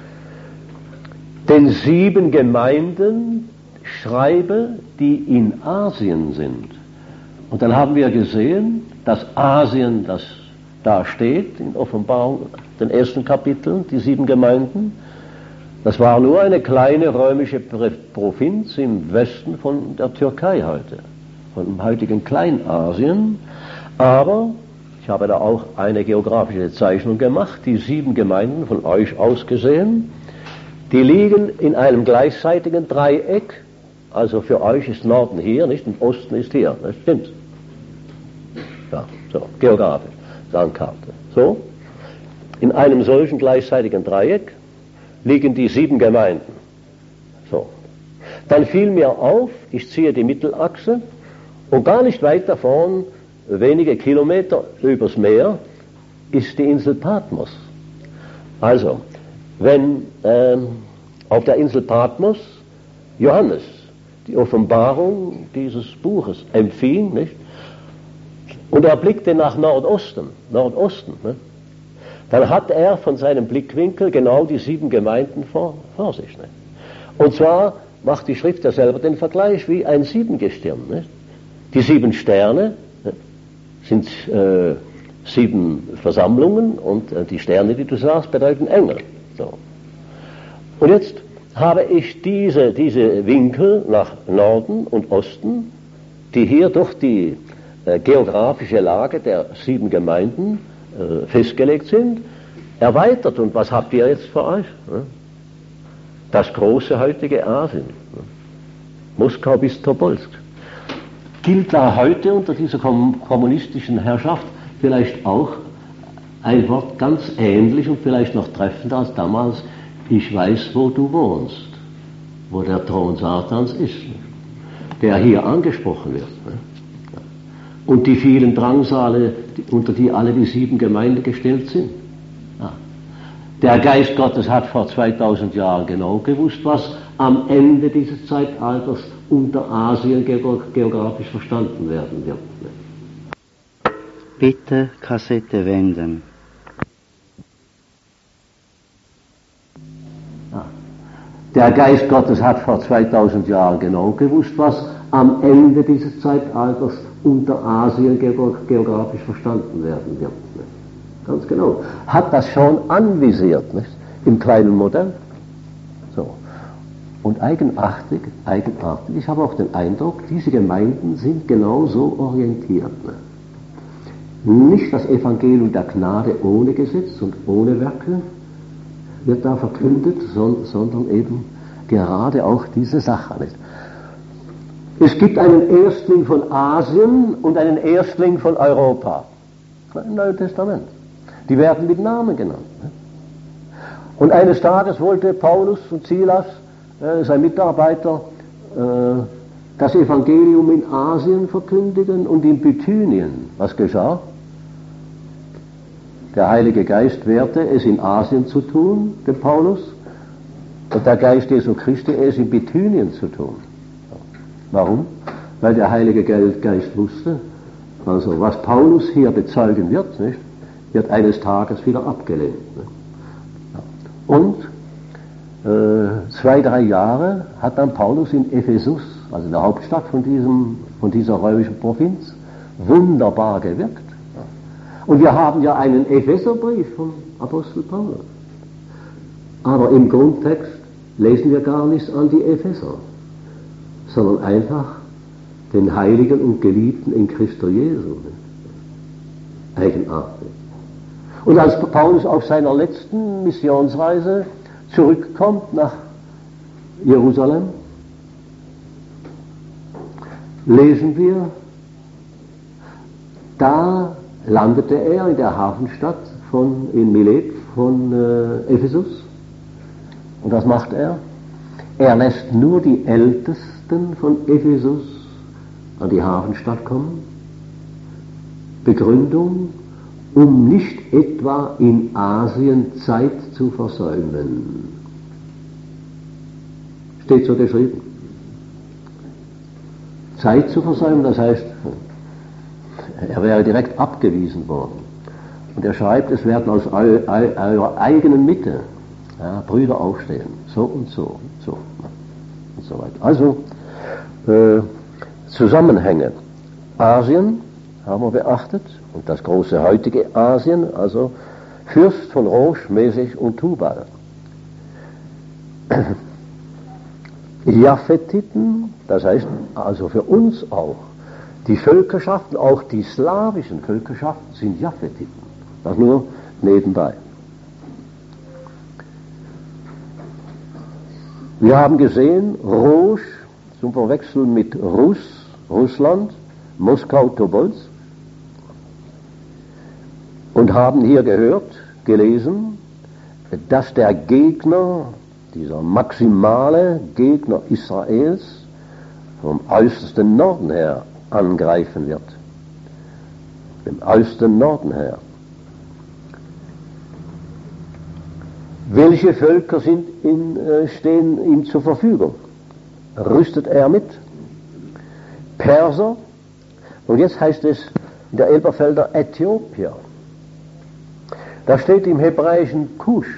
Den 7 Gemeinden schreibe, die in Asien sind. Und dann haben wir gesehen, dass Asien, das da steht in Offenbarung, den ersten Kapiteln, die 7 Gemeinden, das war nur eine kleine römische Provinz im Westen von der Türkei heute, von dem heutigen Kleinasien. Aber ich habe da auch eine geografische Zeichnung gemacht, die 7 Gemeinden von euch aus gesehen, die liegen in einem gleichseitigen Dreieck. Also für euch ist Norden hier, nicht? Und Osten ist hier. Das stimmt. Ja, so, geografisch, Landkarte. So, in einem solchen gleichseitigen Dreieck liegen die 7 Gemeinden. So. Dann fiel mir auf, ich ziehe die Mittelachse und gar nicht weit davon, wenige Kilometer übers Meer, ist die Insel Patmos. Also, wenn auf der Insel Patmos Johannes die Offenbarung dieses Buches empfing, nicht? Und er blickte nach Nordosten, ne? Dann hat er von seinem Blickwinkel genau die 7 Gemeinden vor sich. Nicht? Und zwar macht die Schrift ja selber den Vergleich wie ein 7-Gestirn. Nicht? Die 7 Sterne sind 7 Versammlungen und die Sterne, die du sagst, bedeuten Engel. So. Und jetzt habe ich diese Winkel nach Norden und Osten, die hier durch die geografische Lage der 7 Gemeinden festgelegt sind, erweitert. Und was habt ihr jetzt für euch? Das große heutige Asien. Moskau bis Tobolsk. Gilt da heute unter dieser kommunistischen Herrschaft vielleicht auch ein Wort ganz ähnlich und vielleicht noch treffender als damals: Ich weiß, wo du wohnst, wo der Thron Satans ist, der hier angesprochen wird. Und die vielen Drangsale, unter die alle die 7 Gemeinden gestellt sind. Ja. Der Geist Gottes hat vor 2000 Jahren genau gewusst, was am Ende dieses Zeitalters unter Asien geografisch verstanden werden wird. Bitte Kassette wenden. Ja. Der Geist Gottes hat vor 2000 Jahren genau gewusst, was am Ende dieses Zeitalters unter Asien geografisch verstanden werden wird. Nicht? Ganz genau. Hat das schon anvisiert, nicht? Im kleinen Modell. So. Und eigenartig, ich habe auch den Eindruck, diese Gemeinden sind genau so orientiert. Nicht das Evangelium der Gnade ohne Gesetz und ohne Werke wird da verkündet, sondern eben gerade auch diese Sache. Nicht? Es gibt einen Erstling von Asien und einen Erstling von Europa. Im Neuen Testament. Die werden mit Namen genannt. Und eines Tages wollte Paulus und Silas, sein Mitarbeiter, das Evangelium in Asien verkündigen und in Bithynien. Was geschah? Der Heilige Geist wehrte es in Asien zu tun, dem Paulus, und der Geist Jesu Christi es in Bithynien zu tun. Warum? Weil der Heilige Geist wusste, also was Paulus hier bezeugen wird, nicht, wird eines Tages wieder abgelehnt. Nicht? Und 2-3 Jahre hat dann Paulus in Ephesus, also der Hauptstadt von dieser römischen Provinz, wunderbar gewirkt. Und wir haben ja einen Epheserbrief vom Apostel Paulus. Aber im Grundtext lesen wir gar nichts an die Epheser, sondern einfach den Heiligen und Geliebten in Christo Jesu. Eigenartig. Und als Paulus auf seiner letzten Missionsreise zurückkommt nach Jerusalem, lesen wir, da landete er in der Hafenstadt in Milet von Ephesus. Und was macht er? Er lässt nur die Ältesten Schriften von Ephesus an die Hafenstadt kommen? Begründung, um nicht etwa in Asien Zeit zu versäumen. Steht so geschrieben. Zeit zu versäumen, das heißt, er wäre direkt abgewiesen worden. Und er schreibt, es werden aus eurer eigenen Mitte Brüder aufstehen, so und so und so und so weiter. Also Zusammenhänge. Asien haben wir beachtet und das große heutige Asien, also Fürst von Rosh, Mesech und Tubal. Japhetiten, das heißt also für uns auch, die Völkerschaften, auch die slawischen Völkerschaften sind Japhetiten. Das nur nebenbei. Wir haben gesehen, Rosh zum Verwechseln mit Russland, Moskau, Tobolsk, und haben hier gehört, gelesen, dass der Gegner, dieser maximale Gegner Israels, vom äußersten Norden her angreifen wird. Dem äußersten Norden her. Welche Völker stehen ihm zur Verfügung? Rüstet er mit? Perser. Und jetzt heißt es in der Elberfelder Äthiopier. Da steht im Hebräischen Kusch.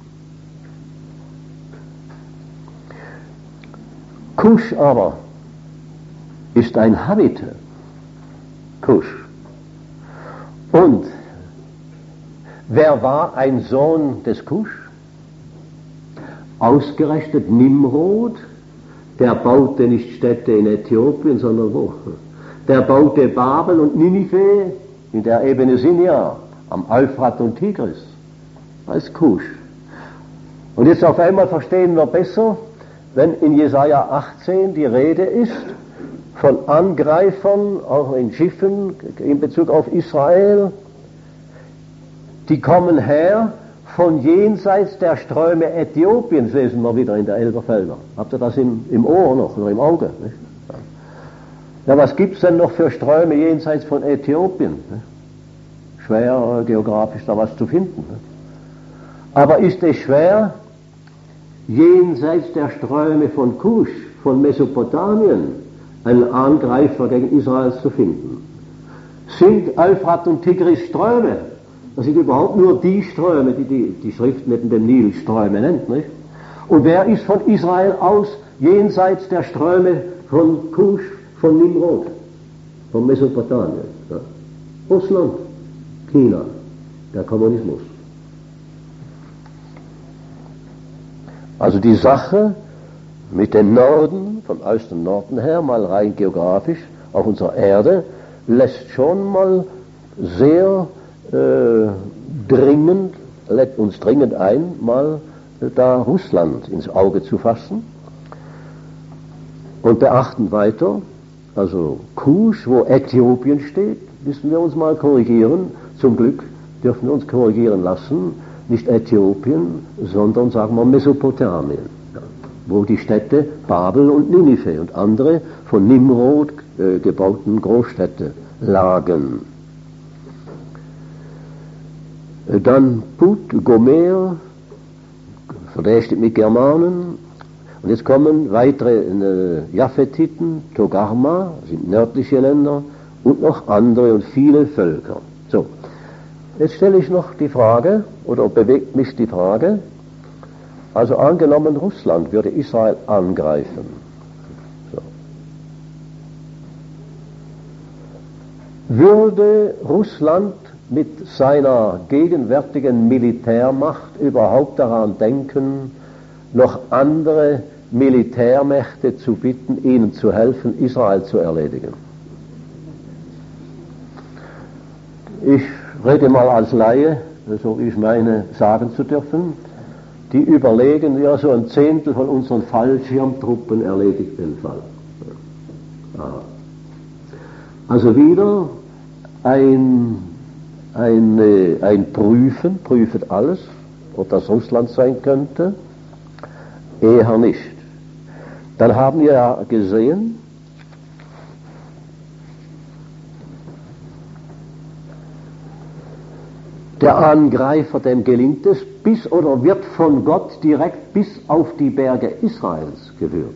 Kusch aber ist ein Havite. Kusch. Und wer war ein Sohn des Kusch? Ausgerechnet Nimrod, der baute nicht Städte in Äthiopien, sondern wo? Der baute Babel und Ninive in der Ebene Sinjar, am Euphrat und Tigris, als Kusch. Und jetzt auf einmal verstehen wir besser, wenn in Jesaja 18 die Rede ist von Angreifern, auch in Schiffen, in Bezug auf Israel, die kommen her von jenseits der Ströme Äthiopiens, lesen wir wieder in der Elberfelder. Habt ihr das im Ohr noch oder im Auge? Nicht? Ja, was gibt es denn noch für Ströme jenseits von Äthiopien? Nicht? Schwer geografisch da was zu finden. Nicht? Aber ist es schwer, jenseits der Ströme von Kusch, von Mesopotamien, einen Angreifer gegen Israel zu finden? Sind Euphrat und Tigris Ströme? Das sind überhaupt nur die Ströme, die Schrift neben dem Nil Ströme nennt, nicht? Und wer ist von Israel aus jenseits der Ströme von Kusch, von Nimrod, von Mesopotamien? Ja? Russland, China, der Kommunismus. Also die Sache mit dem Norden, vom äußersten Norden her, mal rein geografisch, auf unserer Erde, lässt schon mal sehr lädt uns dringend ein, mal da Russland ins Auge zu fassen und beachten weiter, also Kusch, wo Äthiopien steht, müssen wir uns mal korrigieren. Zum Glück dürfen wir uns korrigieren lassen, nicht Äthiopien, sondern sagen wir Mesopotamien, ja, wo die Städte Babel und Ninive und andere von Nimrod gebauten Großstädte lagen. Dann Put, Gomer, verdächtigt mit Germanen. Und jetzt kommen weitere Japhetiten, Togarma, sind nördliche Länder, und noch andere und viele Völker. So, jetzt stelle ich noch die Frage, oder bewegt mich die Frage, also angenommen Russland würde Israel angreifen. So. Würde Russland mit seiner gegenwärtigen Militärmacht überhaupt daran denken, noch andere Militärmächte zu bitten, ihnen zu helfen, Israel zu erledigen? Ich rede mal als Laie, so wie ich meine, sagen zu dürfen, die überlegen, ja, so ein Zehntel von unseren Fallschirmtruppen erledigt den Fall. Aha. Also wieder ein Prüfen, prüfet alles, ob das Russland sein könnte, eher nicht. Dann haben wir ja gesehen, der Angreifer, dem gelingt es, bis oder wird von Gott direkt bis auf die Berge Israels geführt.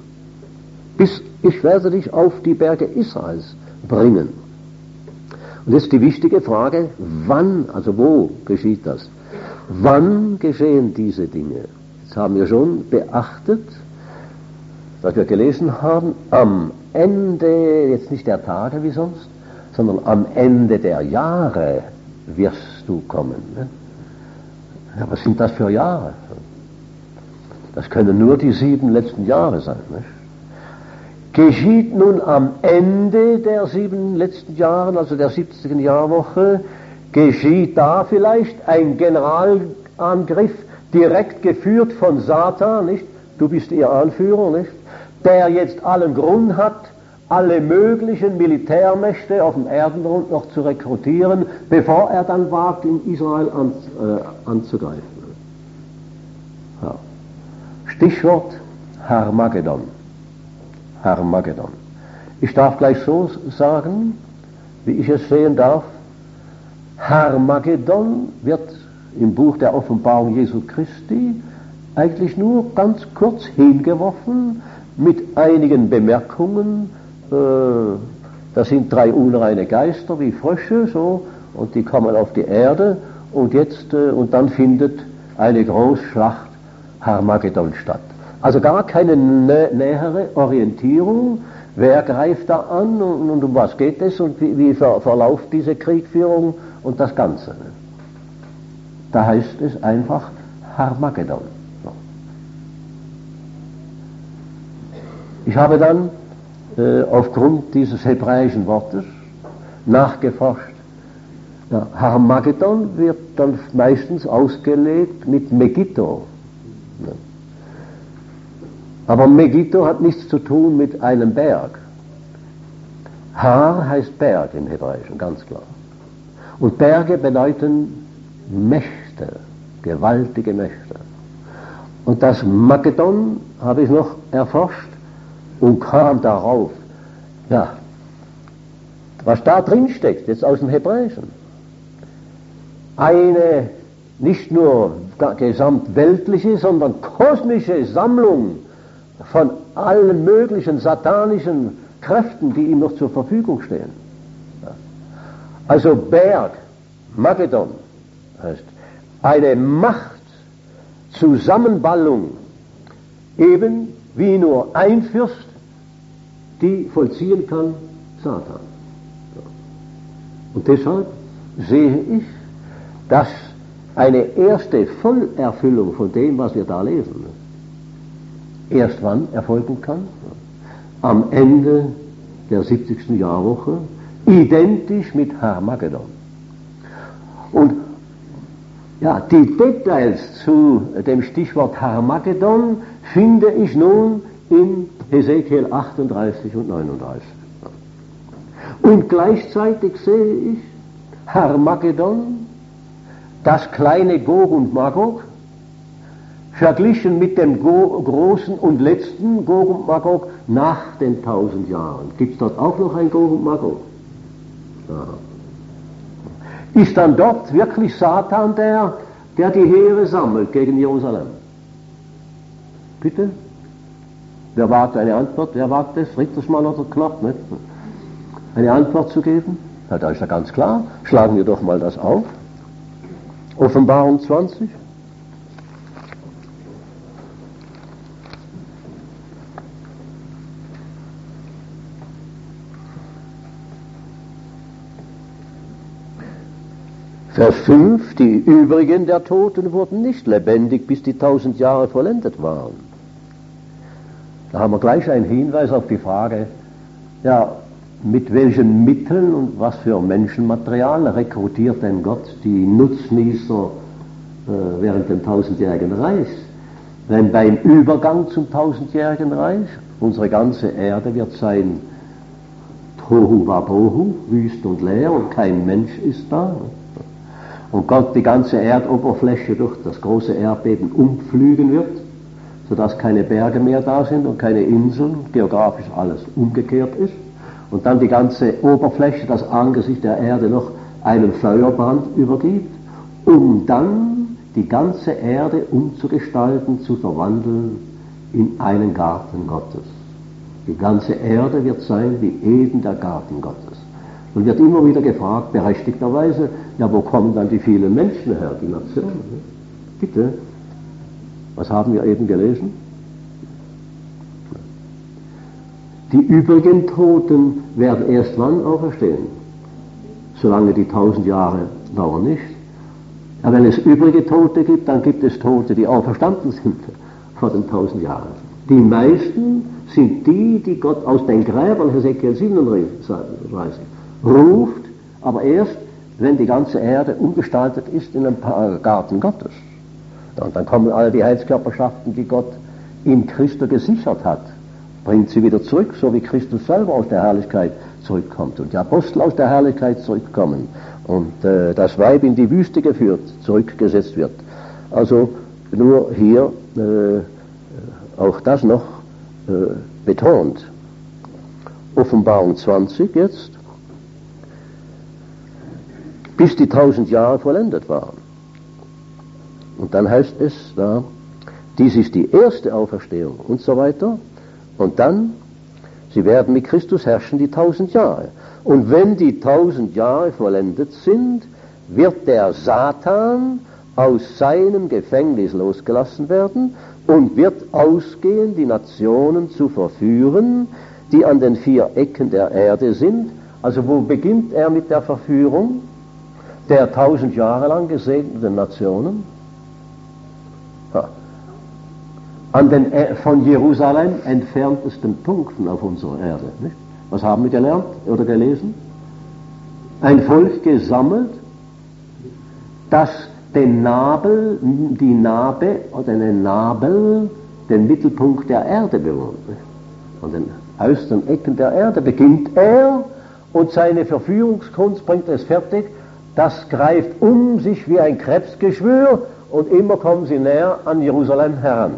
Ich werde dich auf die Berge Israels bringen. Und jetzt die wichtige Frage, wann, also wo geschieht das? Wann geschehen diese Dinge? Jetzt haben wir schon beachtet, dass wir gelesen haben, am Ende, jetzt nicht der Tage wie sonst, sondern am Ende der Jahre wirst du kommen. Ne? Ja, was sind das für Jahre? Das können nur die 7 letzten Jahre sein. Nicht? Geschieht nun am Ende der 7 letzten Jahre, also der 70. Jahrwoche, geschieht da vielleicht ein Generalangriff, direkt geführt von Satan, nicht? Du bist ihr Anführer, nicht? Der jetzt allen Grund hat, alle möglichen Militärmächte auf dem Erdenrund noch zu rekrutieren, bevor er dann wagt, in Israel anzugreifen. Ja. Stichwort Harmagedon. Harmagedon. Ich darf gleich so sagen, wie ich es sehen darf, Harmagedon wird im Buch der Offenbarung Jesu Christi eigentlich nur ganz kurz hingeworfen mit einigen Bemerkungen. Das sind 3 unreine Geister wie Frösche, so, und die kommen auf die Erde und dann findet eine Großschlacht Harmagedon statt. Also gar keine nähere Orientierung, wer greift da an und um was geht es und wie verläuft diese Kriegführung und das Ganze. Da heißt es einfach Harmagedon. Ich habe dann aufgrund dieses hebräischen Wortes nachgeforscht. Ja, Harmagedon wird dann meistens ausgelegt mit Megiddo. Ja. Aber Megiddo hat nichts zu tun mit einem Berg. Har heißt Berg im Hebräischen, ganz klar. Und Berge bedeuten Mächte, gewaltige Mächte. Und das Magedon habe ich noch erforscht und kam darauf, ja, was da drin steckt, jetzt aus dem Hebräischen. Eine nicht nur gesamtweltliche, sondern kosmische Sammlung von allen möglichen satanischen Kräften, die ihm noch zur Verfügung stehen. Ja. Also Berg, Magedon, heißt eine Machtzusammenballung, eben wie nur ein Fürst die vollziehen kann, Satan. Und deshalb sehe ich, dass eine erste Vollerfüllung von dem, was wir da lesen, erst wann erfolgen kann? Am Ende der 70. Jahrwoche, identisch mit Harmagedon. Und ja, die Details zu dem Stichwort Harmagedon finde ich nun in Hesekiel 38 und 39. Und gleichzeitig sehe ich Harmagedon, das kleine Gog und Magog, verglichen mit dem großen und letzten Gog und Magog nach den 1000 Jahren. Gibt es dort auch noch ein Gog und Magog? Aha. Ist dann dort wirklich Satan, der die Heere sammelt gegen Jerusalem? Bitte? Wer wagt eine Antwort? Wer wagt es? Rittersmann oder Knapp? Nicht? Eine Antwort zu geben? Ja, da ist ja ganz klar. Schlagen wir doch mal das auf. Offenbarung 20. Vers 5, die übrigen der Toten wurden nicht lebendig, bis die 1000 Jahre vollendet waren. Da haben wir gleich einen Hinweis auf die Frage, ja, mit welchen Mitteln und was für Menschenmaterial rekrutiert denn Gott die Nutznießer während dem 1000-jährigen Reich? Denn beim Übergang zum 1000-jährigen Reich, unsere ganze Erde wird sein Tohu Wabohu, wüst und leer und kein Mensch ist da. Und Gott die ganze Erdoberfläche durch das große Erdbeben umpflügen wird, sodass keine Berge mehr da sind und keine Inseln, geografisch alles umgekehrt ist. Und dann die ganze Oberfläche, das Angesicht der Erde noch einen Feuerbrand übergibt, um dann die ganze Erde umzugestalten, zu verwandeln in einen Garten Gottes. Die ganze Erde wird sein wie Eden, der Garten Gottes. Und wird immer wieder gefragt, berechtigterweise, ja, wo kommen dann die vielen Menschen her, die Nationen? Bitte, was haben wir eben gelesen? Die übrigen Toten werden erst wann auferstehen? Solange die 1000 Jahre dauern nicht. Aber wenn es übrige Tote gibt, dann gibt es Tote, die auferstanden sind vor den 1000 Jahren. Die meisten sind die, die Gott aus den Gräbern, Hesekiel 37, ruft, aber erst, wenn die ganze Erde umgestaltet ist in einen Garten Gottes. Und dann kommen all die Heilskörperschaften, die Gott in Christus gesichert hat, bringt sie wieder zurück, so wie Christus selber aus der Herrlichkeit zurückkommt und die Apostel aus der Herrlichkeit zurückkommen und das Weib in die Wüste geführt, zurückgesetzt wird. Also nur hier auch das noch betont. Offenbarung 20 jetzt, bis die 1000 Jahre vollendet waren. Und dann heißt es da, dies ist die erste Auferstehung und so weiter. Und dann, sie werden mit Christus herrschen die 1000 Jahre. Und wenn die 1000 Jahre vollendet sind, wird der Satan aus seinem Gefängnis losgelassen werden und wird ausgehen, die Nationen zu verführen, die an den 4 Ecken der Erde sind. Also wo beginnt er mit der Verführung der 1000 Jahre lang gesegneten Nationen? An den von Jerusalem entferntesten Punkten auf unserer Erde. Nicht? Was haben wir gelernt oder gelesen? Ein Volk gesammelt, das den Nabel, die Nabe oder den Nabel, den Mittelpunkt der Erde bewohnt. Nicht? An den äußeren Ecken der Erde beginnt er und seine Verführungskunst bringt es fertig. Das greift um sich wie ein Krebsgeschwür und immer kommen sie näher an Jerusalem heran.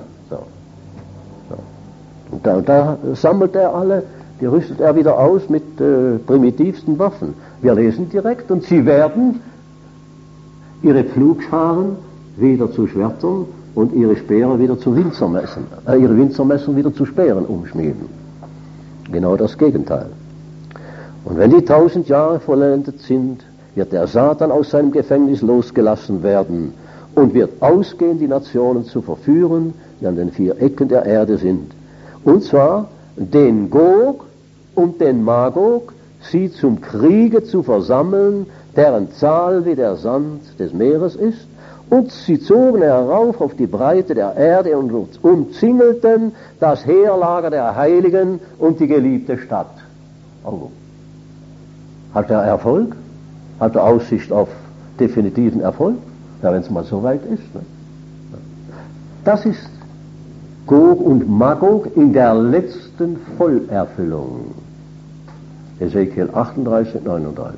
Und da sammelt er alle, die rüstet er wieder aus mit primitivsten Waffen. Wir lesen direkt, und sie werden ihre Pflugscharen wieder zu Schwertern und ihre Speere wieder zu Winzermessern, ihre Winzermesser wieder zu Speeren umschmieden. Genau das Gegenteil. Und wenn die 1000 Jahre vollendet sind, wird der Satan aus seinem Gefängnis losgelassen werden und wird ausgehen, die Nationen zu verführen, die an den 4 Ecken der Erde sind. Und zwar den Gog und den Magog, sie zum Kriege zu versammeln, deren Zahl wie der Sand des Meeres ist. Und sie zogen herauf auf die Breite der Erde und umzingelten das Heerlager der Heiligen und die geliebte Stadt. Oh. Hat er Erfolg? Hat er Aussicht auf definitiven Erfolg? Ja, wenn es mal so weit ist. Ne? Das ist Gog und Magog in der letzten Vollerfüllung. Hesekiel 38, 39.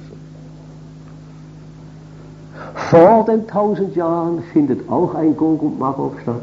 Vor den 1000 Jahren findet auch ein Gog und Magog statt.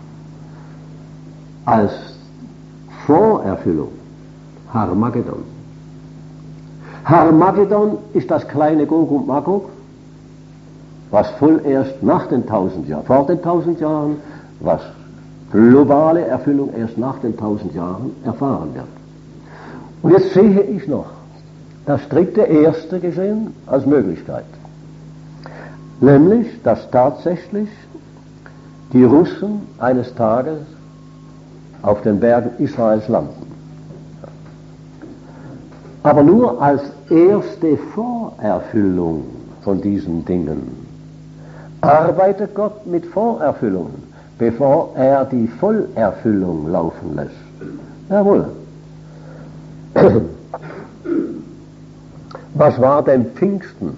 Als Vorerfüllung Harmagedon. Harmagedon ist das kleine Gog und Magog, was voll erst nach den 1000 Jahren, vor den 1000 Jahren, was globale Erfüllung erst nach den 1000 Jahren erfahren wird. Und jetzt sehe ich noch das erste Geschehen als Möglichkeit. Nämlich, dass tatsächlich die Russen eines Tages auf den Bergen Israels landen. Aber nur als erste Vorerfüllung von diesen Dingen arbeitet Gott mit Vorerfüllungen, bevor er die Vollerfüllung laufen lässt. Jawohl. Was war denn Pfingsten?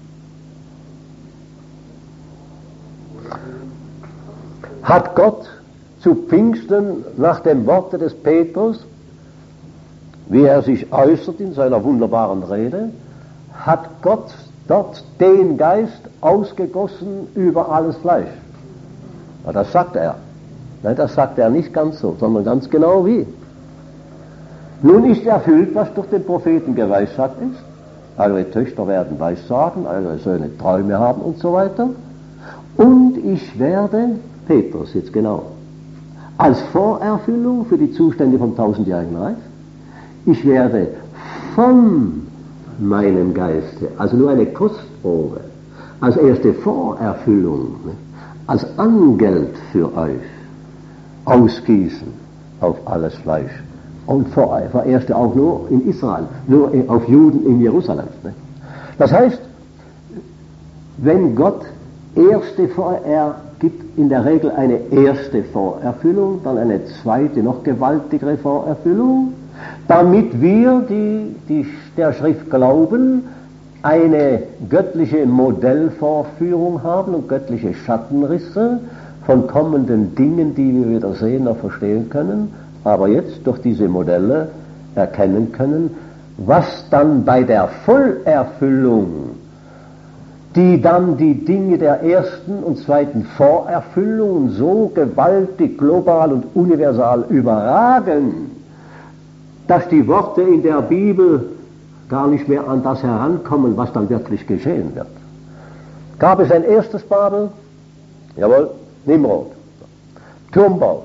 Hat Gott zu Pfingsten nach dem Worte des Petrus, wie er sich äußert in seiner wunderbaren Rede, hat Gott dort den Geist ausgegossen über alles Fleisch. Das sagt er. Nein, das sagt er nicht ganz so, sondern ganz genau wie. Nun ist erfüllt, was durch den Propheten geweissagt ist. Eure Töchter werden Weissagen, eure Söhne Träume haben und so weiter. Und ich werde, Petrus jetzt genau, als Vorerfüllung für die Zustände vom 1000-jährigen Reich, ich werde von meinem Geiste, also nur eine Kostprobe, als erste Vorerfüllung, als Angeld für euch, ausgießen auf alles Fleisch. Und vorerst auch nur in Israel, nur auf Juden in Jerusalem. Das heißt, wenn Gott er gibt in der Regel eine erste Vorerfüllung, dann eine zweite, noch gewaltigere Vorerfüllung, damit wir, die der Schrift glauben, eine göttliche Modellvorführung haben und göttliche Schattenrisse von kommenden Dingen, die wir weder sehen noch verstehen können, aber jetzt durch diese Modelle erkennen können, was dann bei der Vollerfüllung, die dann die Dinge der ersten und zweiten Vorerfüllung so gewaltig, global und universal überragen, dass die Worte in der Bibel gar nicht mehr an das herankommen, was dann wirklich geschehen wird. Gab es ein erstes Babel? Jawohl, Nimrod. Turmbau.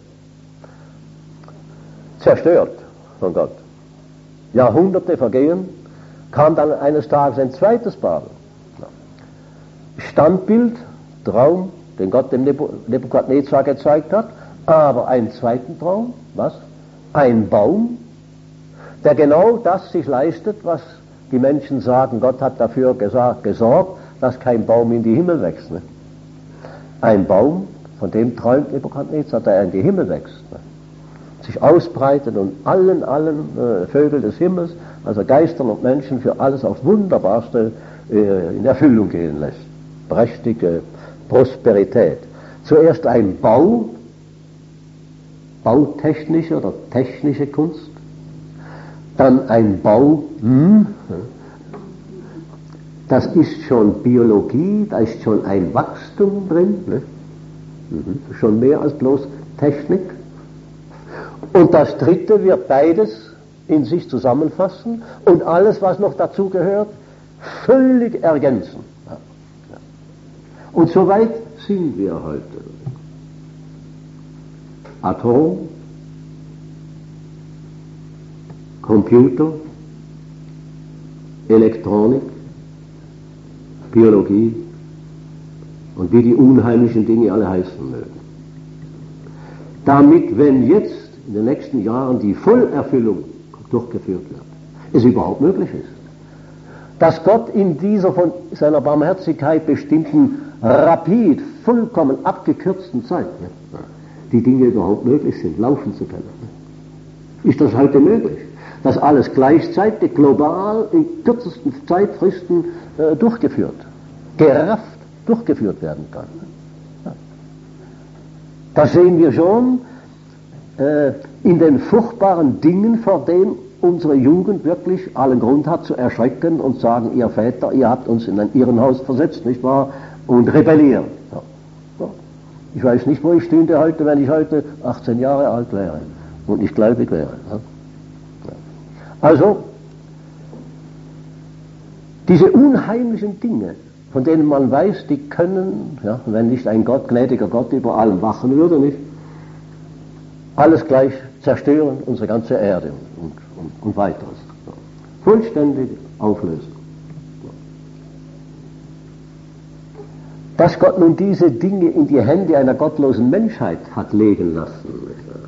Zerstört von Gott. Jahrhunderte vergehen, kam dann eines Tages ein zweites Babel. Standbild, Traum, den Gott dem Nebukadnezar gezeigt hat, aber einen zweiten Traum, was? Ein Baum, der genau das sich leistet, was die Menschen sagen, Gott hat dafür gesorgt, dass kein Baum in die Himmel wächst. Ne? Ein Baum, von dem träumt Nebukadnezar, der in die Himmel wächst. Ne? Sich ausbreitet und allen Vögeln des Himmels, also Geistern und Menschen, für alles aufs Wunderbarste in Erfüllung gehen lässt. Prächtige Prosperität. Zuerst ein Bau, bautechnische oder technische Kunst, dann ein Bau, das ist schon Biologie, da ist schon ein Wachstum drin, ne? Schon mehr als bloß Technik. Und das dritte wird beides in sich zusammenfassen und alles, was noch dazu gehört, völlig ergänzen. Und so weit sind wir heute. Atom, Computer, Elektronik, Biologie und wie die unheimlichen Dinge alle heißen mögen. Damit, wenn jetzt in den nächsten Jahren die Vollerfüllung durchgeführt wird, es überhaupt möglich ist, dass Gott in dieser von seiner Barmherzigkeit bestimmten, rapid, vollkommen abgekürzten Zeit, die Dinge überhaupt möglich sind, laufen zu können. Ist das heute möglich? Dass alles gleichzeitig, global, in kürzesten Zeitfristen durchgeführt, gerafft durchgeführt werden kann. Das sehen wir schon in den furchtbaren Dingen, vor denen unsere Jugend wirklich allen Grund hat zu erschrecken und sagen, ihr Väter, ihr habt uns in ein Irrenhaus versetzt, nicht wahr? Und rebellieren. So. So. Ich weiß nicht, wo ich stünde heute, wenn ich heute 18 Jahre alt wäre und nicht gläubig wäre. Ja. Also, diese unheimlichen Dinge, von denen man weiß, die können, ja, wenn nicht ein Gott, gnädiger Gott über allem wachen würde, nicht, alles gleich zerstören, unsere ganze Erde und weiteres. So. Vollständig auflösen. Dass Gott nun diese Dinge in die Hände einer gottlosen Menschheit hat legen lassen,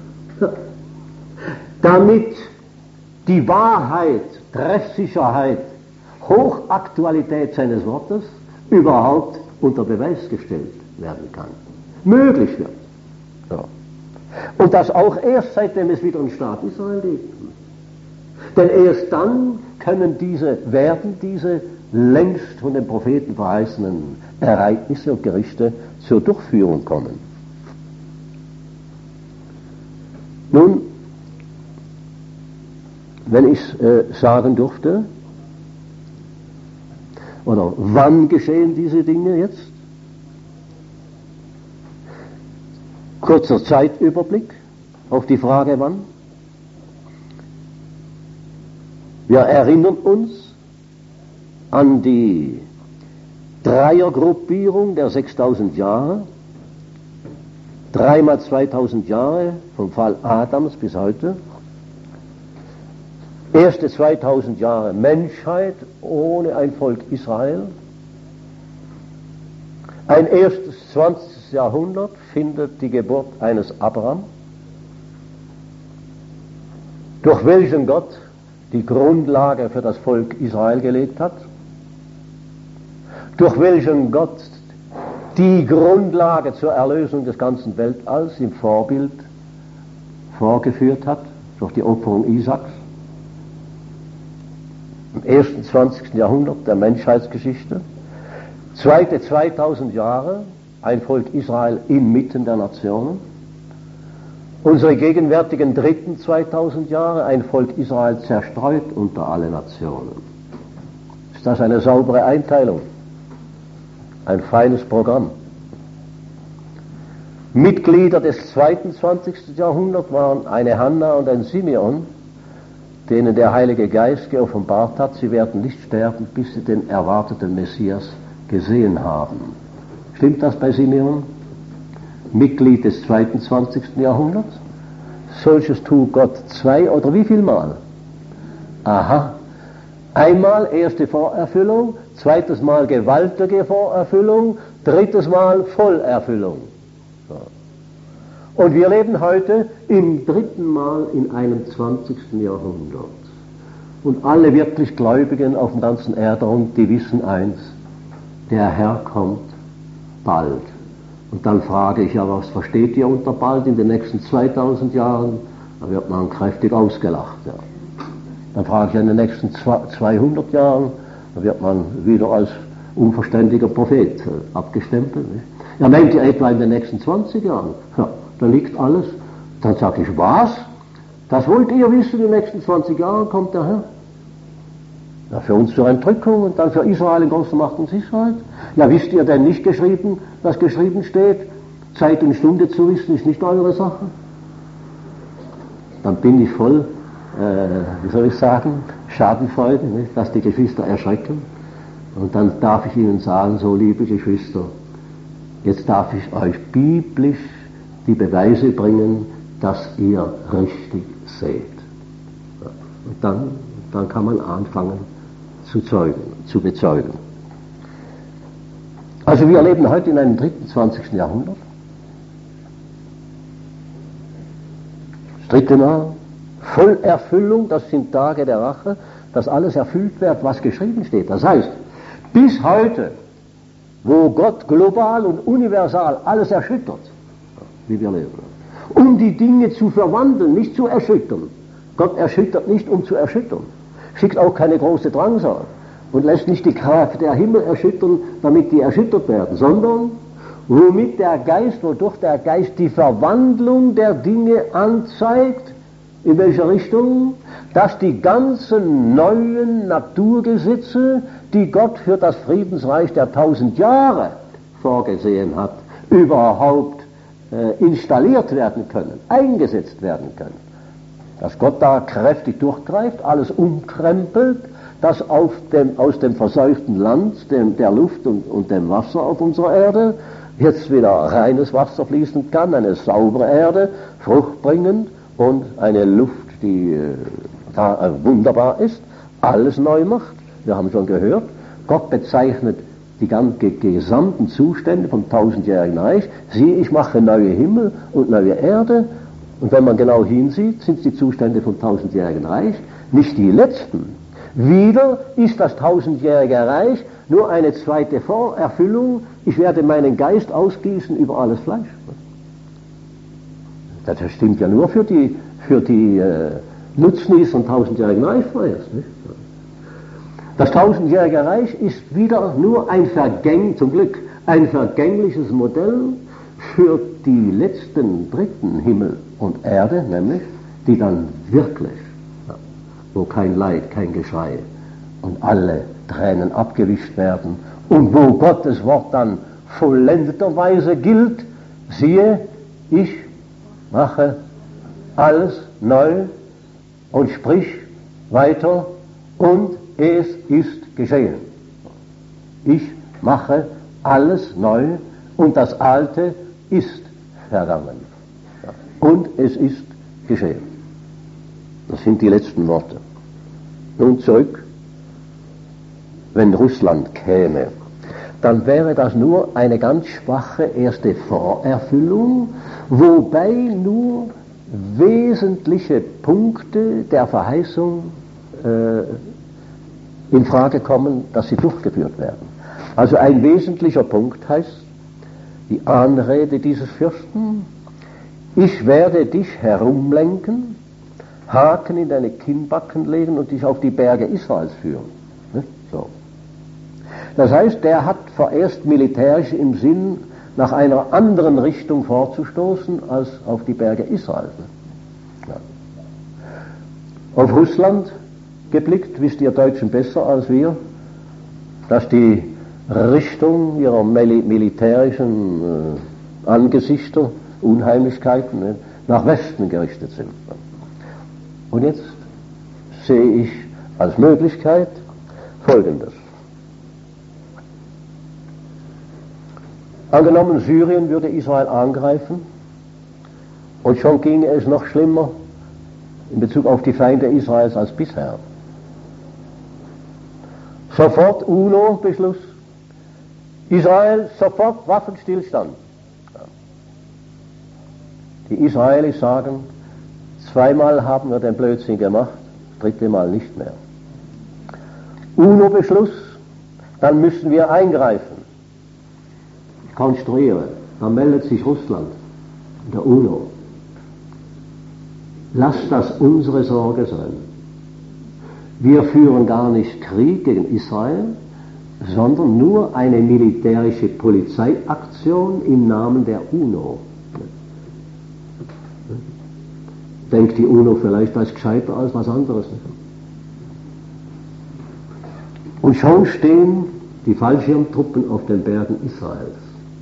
damit die Wahrheit, Treffsicherheit, Hochaktualität seines Wortes überhaupt unter Beweis gestellt werden kann. Möglich wird. So. Und das auch erst seitdem es wieder einen Staat Israel gibt. Denn erst dann können diese längst von den Propheten verheißenen Ereignisse und Gerichte zur Durchführung kommen. Nun, wenn ich sagen durfte, oder wann geschehen diese Dinge jetzt? Kurzer Zeitüberblick auf die Frage wann. Wir erinnern uns an die Dreiergruppierung der 6000 Jahre, 3 mal 2000 Jahre vom Fall Adams bis heute. Erste 2000 Jahre Menschheit ohne ein Volk Israel. Ein erstes 20. Jahrhundert findet die Geburt eines Abraham, durch welchen Gott die Grundlage für das Volk Israel gelegt hat, durch welchen Gott die Grundlage zur Erlösung des ganzen Weltalls im Vorbild vorgeführt hat, durch die Opferung Isaaks. Im ersten 20. Jahrhundert der Menschheitsgeschichte. Zweite 2000 Jahre ein Volk Israel inmitten der Nationen. Unsere gegenwärtigen dritten 2000 Jahre ein Volk Israel zerstreut unter alle Nationen. Ist das eine saubere Einteilung? Ein feines Programm. Mitglieder des zweiten 20. Jahrhunderts waren eine Hannah und ein Simeon, denen der Heilige Geist geoffenbart hat, sie werden nicht sterben, bis sie den erwarteten Messias gesehen haben. Stimmt das bei Simeon? Mitglied des zweiten 20. Jahrhunderts? Solches tut Gott 2 oder wie viel Mal? Aha. Einmal erste Vorerfüllung, zweites Mal gewaltige Vorerfüllung, drittes Mal Vollerfüllung. So. Und wir leben heute im dritten Mal in einem 20. Jahrhundert. Und alle wirklich Gläubigen auf dem ganzen Erdrund, die wissen eins, der Herr kommt bald. Und dann frage ich, ja, was versteht ihr unter bald in den nächsten 2000 Jahren? Da wird man kräftig ausgelacht. Ja. Dann frage ich, in den nächsten 200 Jahren, da wird man wieder als unverständiger Prophet abgestempelt. Nicht? Ja, meint ihr etwa in den nächsten 20 Jahren? Ja, da liegt alles. Dann sage ich, was? Das wollt ihr wissen, in den nächsten 20 Jahren kommt der Herr? Ja, für uns zur Entrückung und dann für Israel in großer Macht und Sicherheit. Ja, wisst ihr denn nicht geschrieben, was geschrieben steht? Zeit und Stunde zu wissen ist nicht eure Sache. Dann bin ich voll, wie soll ich sagen, Schadenfreude, nicht? Dass die Geschwister erschrecken. Und dann darf ich ihnen sagen, so liebe Geschwister, jetzt darf ich euch biblisch die Beweise bringen, dass ihr richtig seht. Und dann kann man anfangen zu bezeugen. Also wir leben heute in einem dritten 20. Jahrhundert. Das dritte Mal, Vollerfüllung, das sind Tage der Rache, dass alles erfüllt wird, was geschrieben steht. Das heißt, bis heute, wo Gott global und universal alles erschüttert, wie wir leben, um die Dinge zu verwandeln, nicht zu erschüttern. Gott erschüttert nicht, um zu erschüttern. Schickt auch keine große Drangsal und lässt nicht die Kraft der Himmel erschüttern, damit die erschüttert werden, sondern wodurch der Geist die Verwandlung der Dinge anzeigt, in welcher Richtung, dass die ganzen neuen Naturgesetze, die Gott für das Friedensreich der 1000 Jahre vorgesehen hat, überhaupt installiert werden können, eingesetzt werden können. Dass Gott da kräftig durchgreift, alles umkrempelt, dass aus dem verseuchten Land, der Luft und dem Wasser auf unserer Erde jetzt wieder reines Wasser fließen kann, eine saubere Erde, fruchtbringend und eine Luft, die wunderbar ist, alles neu macht. Wir haben schon gehört, Gott bezeichnet die gesamten Zustände vom 1000-jährigen Reich. Siehe, ich mache neue Himmel und neue Erde. Und wenn man genau hinsieht, sind es die Zustände vom 1000-jährigen Reich, nicht die letzten. Wieder ist das 1000-jährige Reich nur eine zweite Vorerfüllung. Ich werde meinen Geist ausgießen über alles Fleisch. Das stimmt ja nur für die Nutznießer vom 1000-jährigen Reich vorerst. Nicht? Das 1000-jährige Reich ist wieder nur zum Glück ein vergängliches Modell für die letzten dritten Himmel und Erde, nämlich die dann wirklich, wo kein Leid, kein Geschrei und alle Tränen abgewischt werden und wo Gottes Wort dann vollendeterweise gilt, siehe, ich mache alles neu und sprich weiter und es ist geschehen. Ich mache alles neu und das Alte ist vergangen. Und es ist geschehen. Das sind die letzten Worte. Nun zurück, wenn Russland käme, dann wäre das nur eine ganz schwache erste Vorerfüllung, wobei nur wesentliche Punkte der Verheißung in Frage kommen, dass sie durchgeführt werden. Also ein wesentlicher Punkt heißt, die Anrede dieses Fürsten: Ich werde dich herumlenken, Haken in deine Kinnbacken legen und dich auf die Berge Israels führen. So. Das heißt, der hat vorerst militärisch im Sinn, nach einer anderen Richtung vorzustoßen als auf die Berge Israel. Ja. Auf Russland geblickt, wisst ihr Deutschen besser als wir, dass die Richtung ihrer militärischen Angesichter, Unheimlichkeiten, nach Westen gerichtet sind. Und jetzt sehe ich als Möglichkeit Folgendes. Angenommen, Syrien würde Israel angreifen und schon ginge es noch schlimmer in Bezug auf die Feinde Israels als bisher. Sofort UNO-Beschluss, Israel sofort Waffenstillstand. Die Israelis sagen, zweimal haben wir den Blödsinn gemacht, das dritte Mal nicht mehr. UNO-Beschluss, dann müssen wir eingreifen. Ich konstruiere, dann meldet sich Russland in der UNO. Lasst das unsere Sorge sein. Wir führen gar nicht Krieg gegen Israel, sondern nur eine militärische Polizeiaktion im Namen der UNO. Denkt die UNO vielleicht als gescheiter als was anderes. Und schon stehen die Fallschirmtruppen auf den Bergen Israels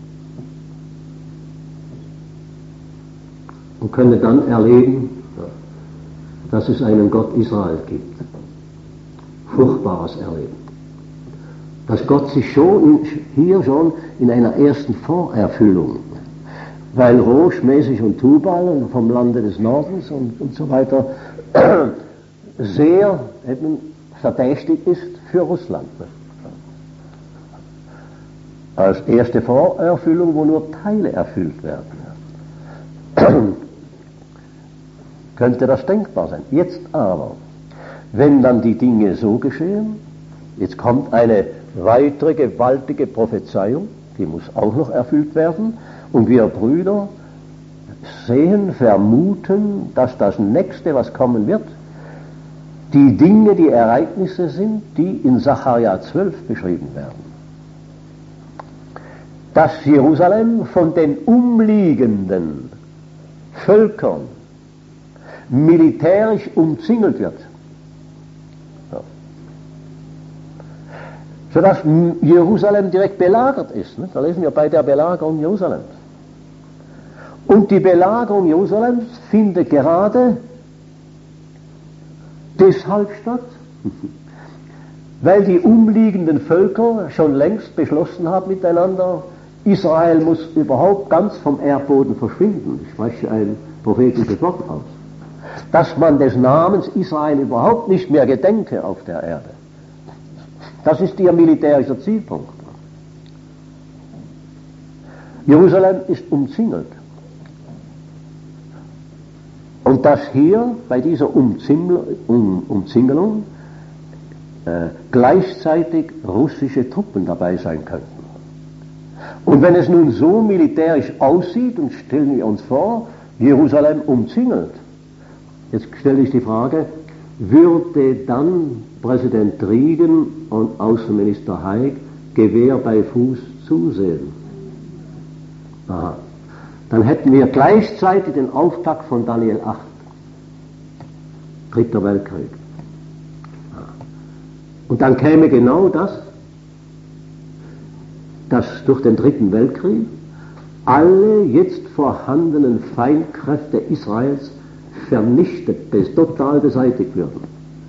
und können dann erleben, dass es einen Gott Israel gibt. Furchtbares Erleben. Dass Gott sich hier schon in einer ersten Vorerfüllung, weil Rosh, Mesech und Tubal vom Lande des Nordens und so weiter sehr eben verdächtig ist für Russland. Als erste Vorerfüllung, wo nur Teile erfüllt werden. Könnte das denkbar sein. Jetzt aber, wenn dann die Dinge so geschehen, jetzt kommt eine weitere gewaltige Prophezeiung, die muss auch noch erfüllt werden, und wir Brüder sehen, vermuten, dass das Nächste, was kommen wird, die Dinge, die Ereignisse sind, die in Sacharja 12 beschrieben werden. Dass Jerusalem von den umliegenden Völkern militärisch umzingelt wird. Ja. Sodass Jerusalem direkt belagert ist. Ne? Da lesen wir bei der Belagerung Jerusalems. Und die Belagerung Jerusalems findet gerade deshalb statt, weil die umliegenden Völker schon längst beschlossen haben miteinander, Israel muss überhaupt ganz vom Erdboden verschwinden. Ich spreche ein prophetisches Wort aus. Dass man des Namens Israel überhaupt nicht mehr gedenke auf der Erde. Das ist ihr militärischer Zielpunkt. Jerusalem ist umzingelt. Und dass hier bei dieser Umzingelung gleichzeitig russische Truppen dabei sein könnten. Und wenn es nun so militärisch aussieht, und stellen wir uns vor, Jerusalem umzingelt, jetzt stelle ich die Frage, würde dann Präsident Reagan und Außenminister Haig Gewehr bei Fuß zusehen? Aha. Dann hätten wir gleichzeitig den Auftakt von Daniel 8. Dritter Weltkrieg. Und dann käme genau das, dass durch den Dritten Weltkrieg alle jetzt vorhandenen Feindkräfte Israels vernichtet, total beseitigt würden.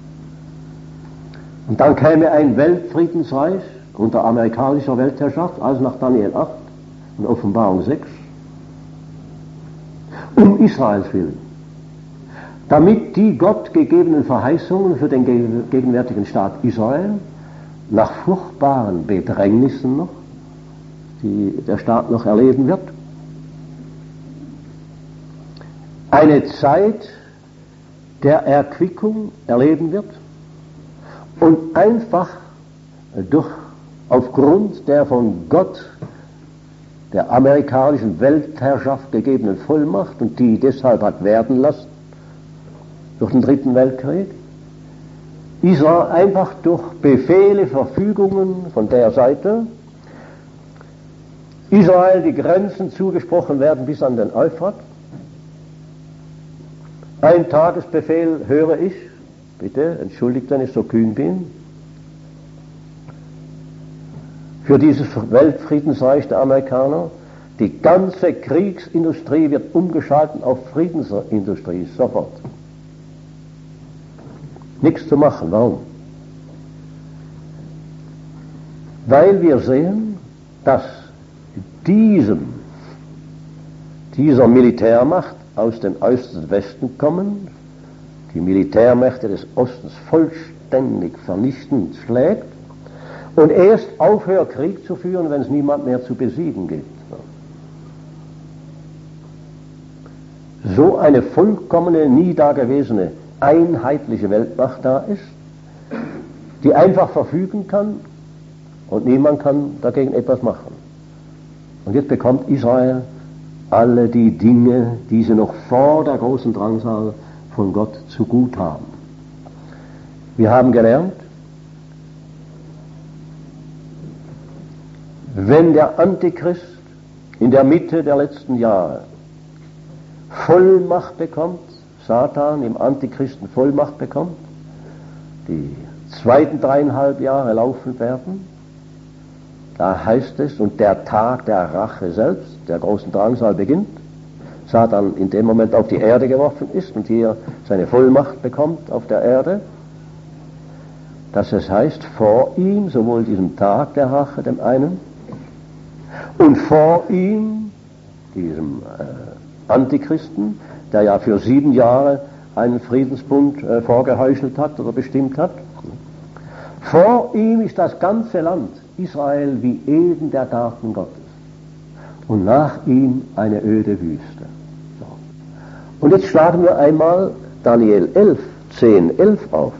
Und dann käme ein Weltfriedensreich unter amerikanischer Weltherrschaft, also nach Daniel 8 und Offenbarung 6, um Israels willen, damit die Gott gegebenen Verheißungen für den gegenwärtigen Staat Israel nach furchtbaren Bedrängnissen noch, die der Staat noch erleben wird, eine Zeit der Erquickung erleben wird und einfach aufgrund der von Gott der amerikanischen Weltherrschaft gegebenen Vollmacht und die deshalb hat werden lassen durch den Dritten Weltkrieg, Israel einfach durch Befehle, Verfügungen von der Seite Israel die Grenzen zugesprochen werden bis an den Euphrat. Ein Tagesbefehl höre ich, bitte, entschuldigt, wenn ich so kühn bin, für dieses Weltfriedensreich der Amerikaner. Die ganze Kriegsindustrie wird umgeschaltet auf Friedensindustrie, sofort. Nichts zu machen. Warum? Weil wir sehen, dass dieser Militärmacht aus dem äußersten Westen kommen, die Militärmächte des Ostens vollständig vernichtend schlägt und erst aufhört, Krieg zu führen, wenn es niemand mehr zu besiegen gibt. So eine vollkommene, nie dagewesene, einheitliche Weltmacht da ist, die einfach verfügen kann und niemand kann dagegen etwas machen. Und jetzt bekommt Israel alle die Dinge, die sie noch vor der großen Drangsal von Gott zu gut haben. Wir haben gelernt, wenn der Antichrist in der Mitte der letzten Jahre Vollmacht bekommt, Satan im Antichristen Vollmacht bekommt, die zweiten 3,5 Jahre laufen werden, da heißt es, und der Tag der Rache selbst, der großen Drangsal beginnt, Satan in dem Moment auf die Erde geworfen ist und hier seine Vollmacht bekommt auf der Erde, dass es heißt, vor ihm, sowohl diesem Tag der Rache, dem einen, und vor ihm, diesem Antichristen, der ja für 7 Jahre einen Friedensbund vorgeheuchelt hat oder bestimmt hat, vor ihm ist das ganze Land Israel wie Eden, der Garten Gottes, und nach ihm eine öde Wüste. So. Und jetzt schlagen wir einmal Daniel 11, 10, 11 auf.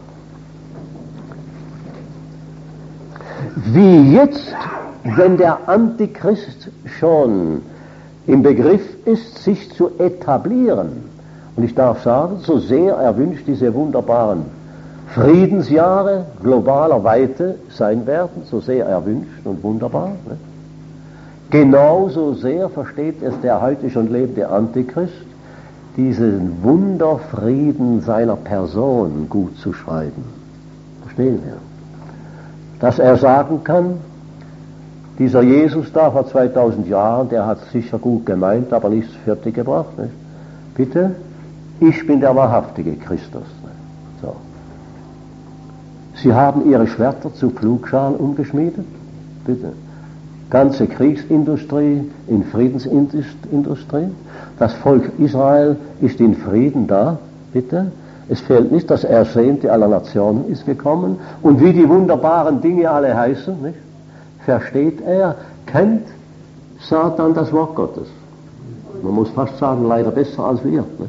Wie jetzt, wenn der Antichrist schon im Begriff ist, sich zu etablieren, und ich darf sagen, so sehr er wünscht, diese wunderbaren Friedensjahre globaler Weite sein werden, so sehr er wünscht und wunderbar, ne? Genauso sehr versteht es der heute schon lebende Antichrist, diesen Wunderfrieden seiner Person gut zu schreiben. Verstehen wir? Dass er sagen kann, dieser Jesus da vor 2000 Jahren, der hat sicher gut gemeint, aber nichts fertig gebracht. Nicht? Bitte, ich bin der wahrhaftige Christus. Nicht? So. Sie haben ihre Schwerter zu Pflugscharen umgeschmiedet. Bitte. Ganze Kriegsindustrie in Friedensindustrie. Das Volk Israel ist in Frieden da. Bitte. Es fehlt nicht, das Ersehnte aller Nationen ist gekommen. Und wie die wunderbaren Dinge alle heißen, nicht? Versteht er, kennt Satan das Wort Gottes. Man muss fast sagen, leider besser als wir. Nicht?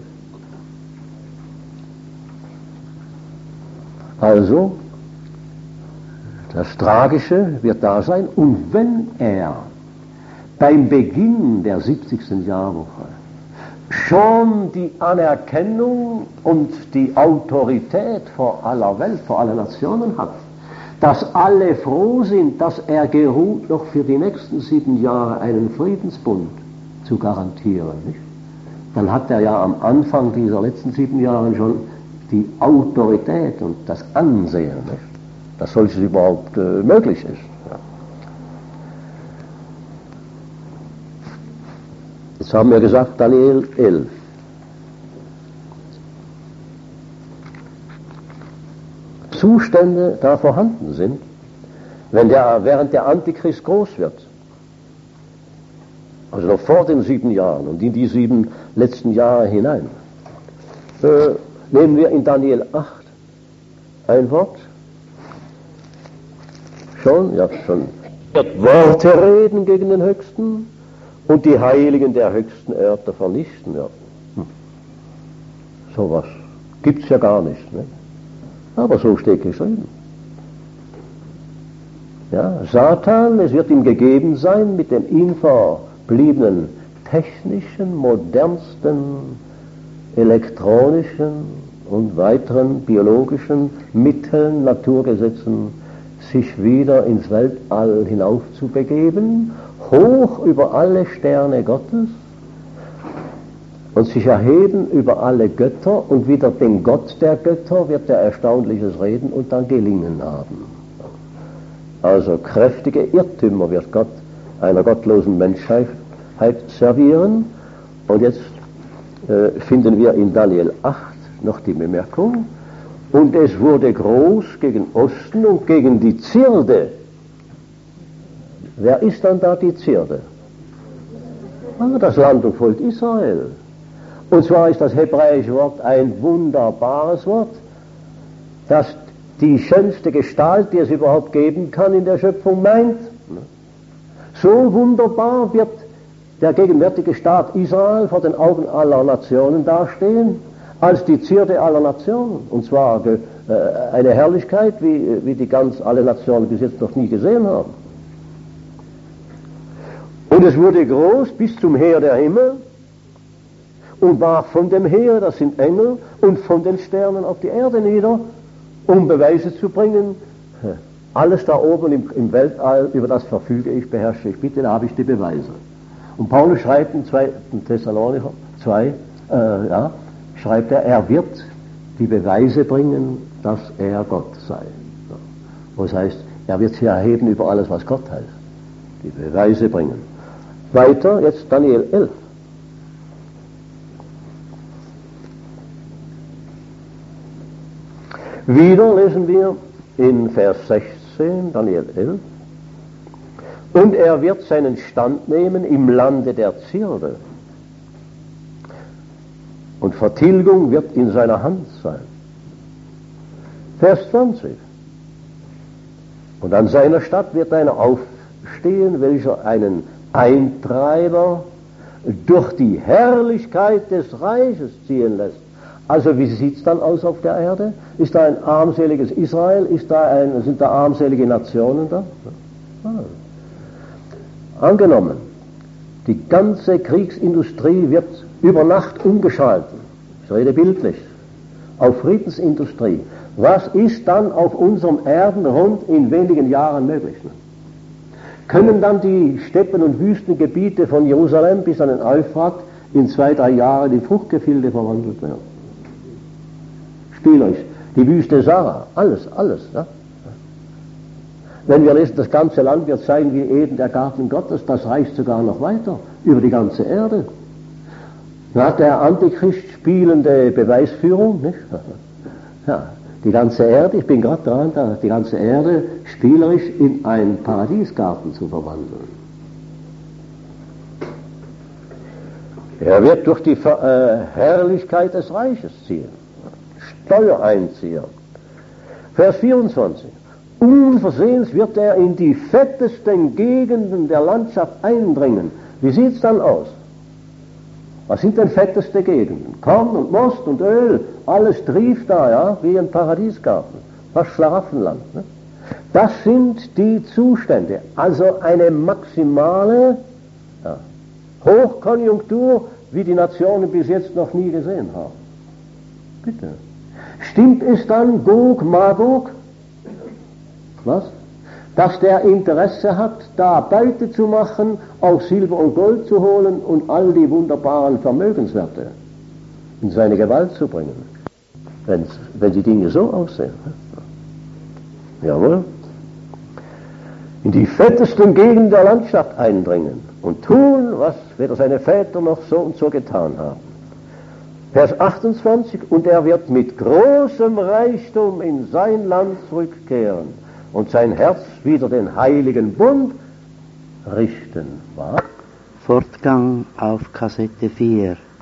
Also, das Tragische wird da sein, und wenn er beim Beginn der 70. Jahrwoche schon die Anerkennung und die Autorität vor aller Welt, vor allen Nationen hat, dass alle froh sind, dass er geruht, noch für die nächsten 7 Jahre einen Friedensbund zu garantieren, nicht? Dann hat er ja am Anfang dieser letzten 7 Jahre schon die Autorität und das Ansehen, nicht? Dass solches überhaupt möglich ist. Ja. Jetzt haben wir gesagt, Daniel 11. Zustände da vorhanden sind, während der Antichrist groß wird. Also noch vor den 7 Jahren und in die 7 letzten Jahre hinein. Nehmen wir in Daniel 8 ein Wort. Schon. Wird Worte reden gegen den Höchsten und die Heiligen der höchsten Erde vernichten werden. Sowas gibt's ja gar nicht, ne? Aber so steht geschrieben. Ja, Satan, es wird ihm gegeben sein, mit den ihm verbliebenen technischen, modernsten, elektronischen und weiteren biologischen Mitteln, Naturgesetzen, sich wieder ins Weltall hinauf zu begeben, hoch über alle Sterne Gottes, und sich erheben über alle Götter, und wieder den Gott der Götter wird er Erstaunliches reden und dann gelingen haben. Also kräftige Irrtümer wird Gott einer gottlosen Menschheit servieren. Und jetzt finden wir in Daniel 8 noch die Bemerkung: Und es wurde groß gegen Osten und gegen die Zierde. Wer ist dann da die Zierde? Das Land und Volk Israel. Und zwar ist das hebräische Wort ein wunderbares Wort, das die schönste Gestalt, die es überhaupt geben kann in der Schöpfung, meint. So wunderbar wird der gegenwärtige Staat Israel vor den Augen aller Nationen dastehen, als die Zierde aller Nationen. Und zwar eine Herrlichkeit, wie die alle Nationen bis jetzt noch nie gesehen haben. Und es wurde groß bis zum Heer der Himmel und warf von dem Heer, das sind Engel, und von den Sternen auf die Erde nieder, um Beweise zu bringen. Alles da oben im Weltall, über das verfüge ich, beherrsche ich. Bitte, da habe ich die Beweise. Und Paulus schreibt in 2. Thessalonicher 2, schreibt er wird die Beweise bringen, dass er Gott sei. Das heißt, er wird sich erheben über alles, was Gott heißt. Die Beweise bringen. Weiter, jetzt Daniel 11. Wieder lesen wir in Vers 16, Daniel 11. Und er wird seinen Stand nehmen im Lande der Zierde. Und Vertilgung wird in seiner Hand sein. Vers 20. Und an seiner Stadt wird einer aufstehen, welcher einen Eintreiber durch die Herrlichkeit des Reiches ziehen lässt. Also wie sieht es dann aus auf der Erde? Ist da ein armseliges Israel? Sind da armselige Nationen da? Angenommen, die ganze Kriegsindustrie wird über Nacht umgeschalten. Ich rede bildlich. Auf Friedensindustrie. Was ist dann auf unserem Erdenrund in wenigen Jahren möglich? Können dann die Steppen- und Wüstengebiete von Jerusalem bis an den Euphrat in 2-3 Jahren in Fruchtgefilde verwandelt werden? Spielerisch. Die Wüste Sahara, alles. Ja? Wenn wir lesen, das ganze Land wird sein wie Eden, der Garten Gottes, das reicht sogar noch weiter, über die ganze Erde. Da hat der Antichrist spielende Beweisführung, nicht? Ja, die ganze Erde, ich bin gerade dran, die ganze Erde spielerisch in einen Paradiesgarten zu verwandeln. Er wird durch die Herrlichkeit des Reiches ziehen, Steuereinzieher. Vers 24. Unversehens wird er in die fettesten Gegenden der Landschaft eindringen. Wie sieht es dann aus? Was sind denn fetteste Gegenden? Korn und Most und Öl, alles trieft da, ja, wie ein Paradiesgarten, fast Schlaraffenland. Ne? Das sind die Zustände, also eine maximale Hochkonjunktur, wie die Nationen bis jetzt noch nie gesehen haben. Bitte. Stimmt es dann, Gog, Magog, was? Dass der Interesse hat, da Beute zu machen, auch Silber und Gold zu holen und all die wunderbaren Vermögenswerte in seine Gewalt zu bringen, wenn die Dinge so aussehen. Jawohl. in die fettesten Gegenden der Landschaft eindringen und tun, was weder seine Väter noch so und so getan haben. Vers 28, und er wird mit großem Reichtum in sein Land zurückkehren und sein Herz wieder den heiligen Bund richten. Was? Fortgang auf Kassette 4.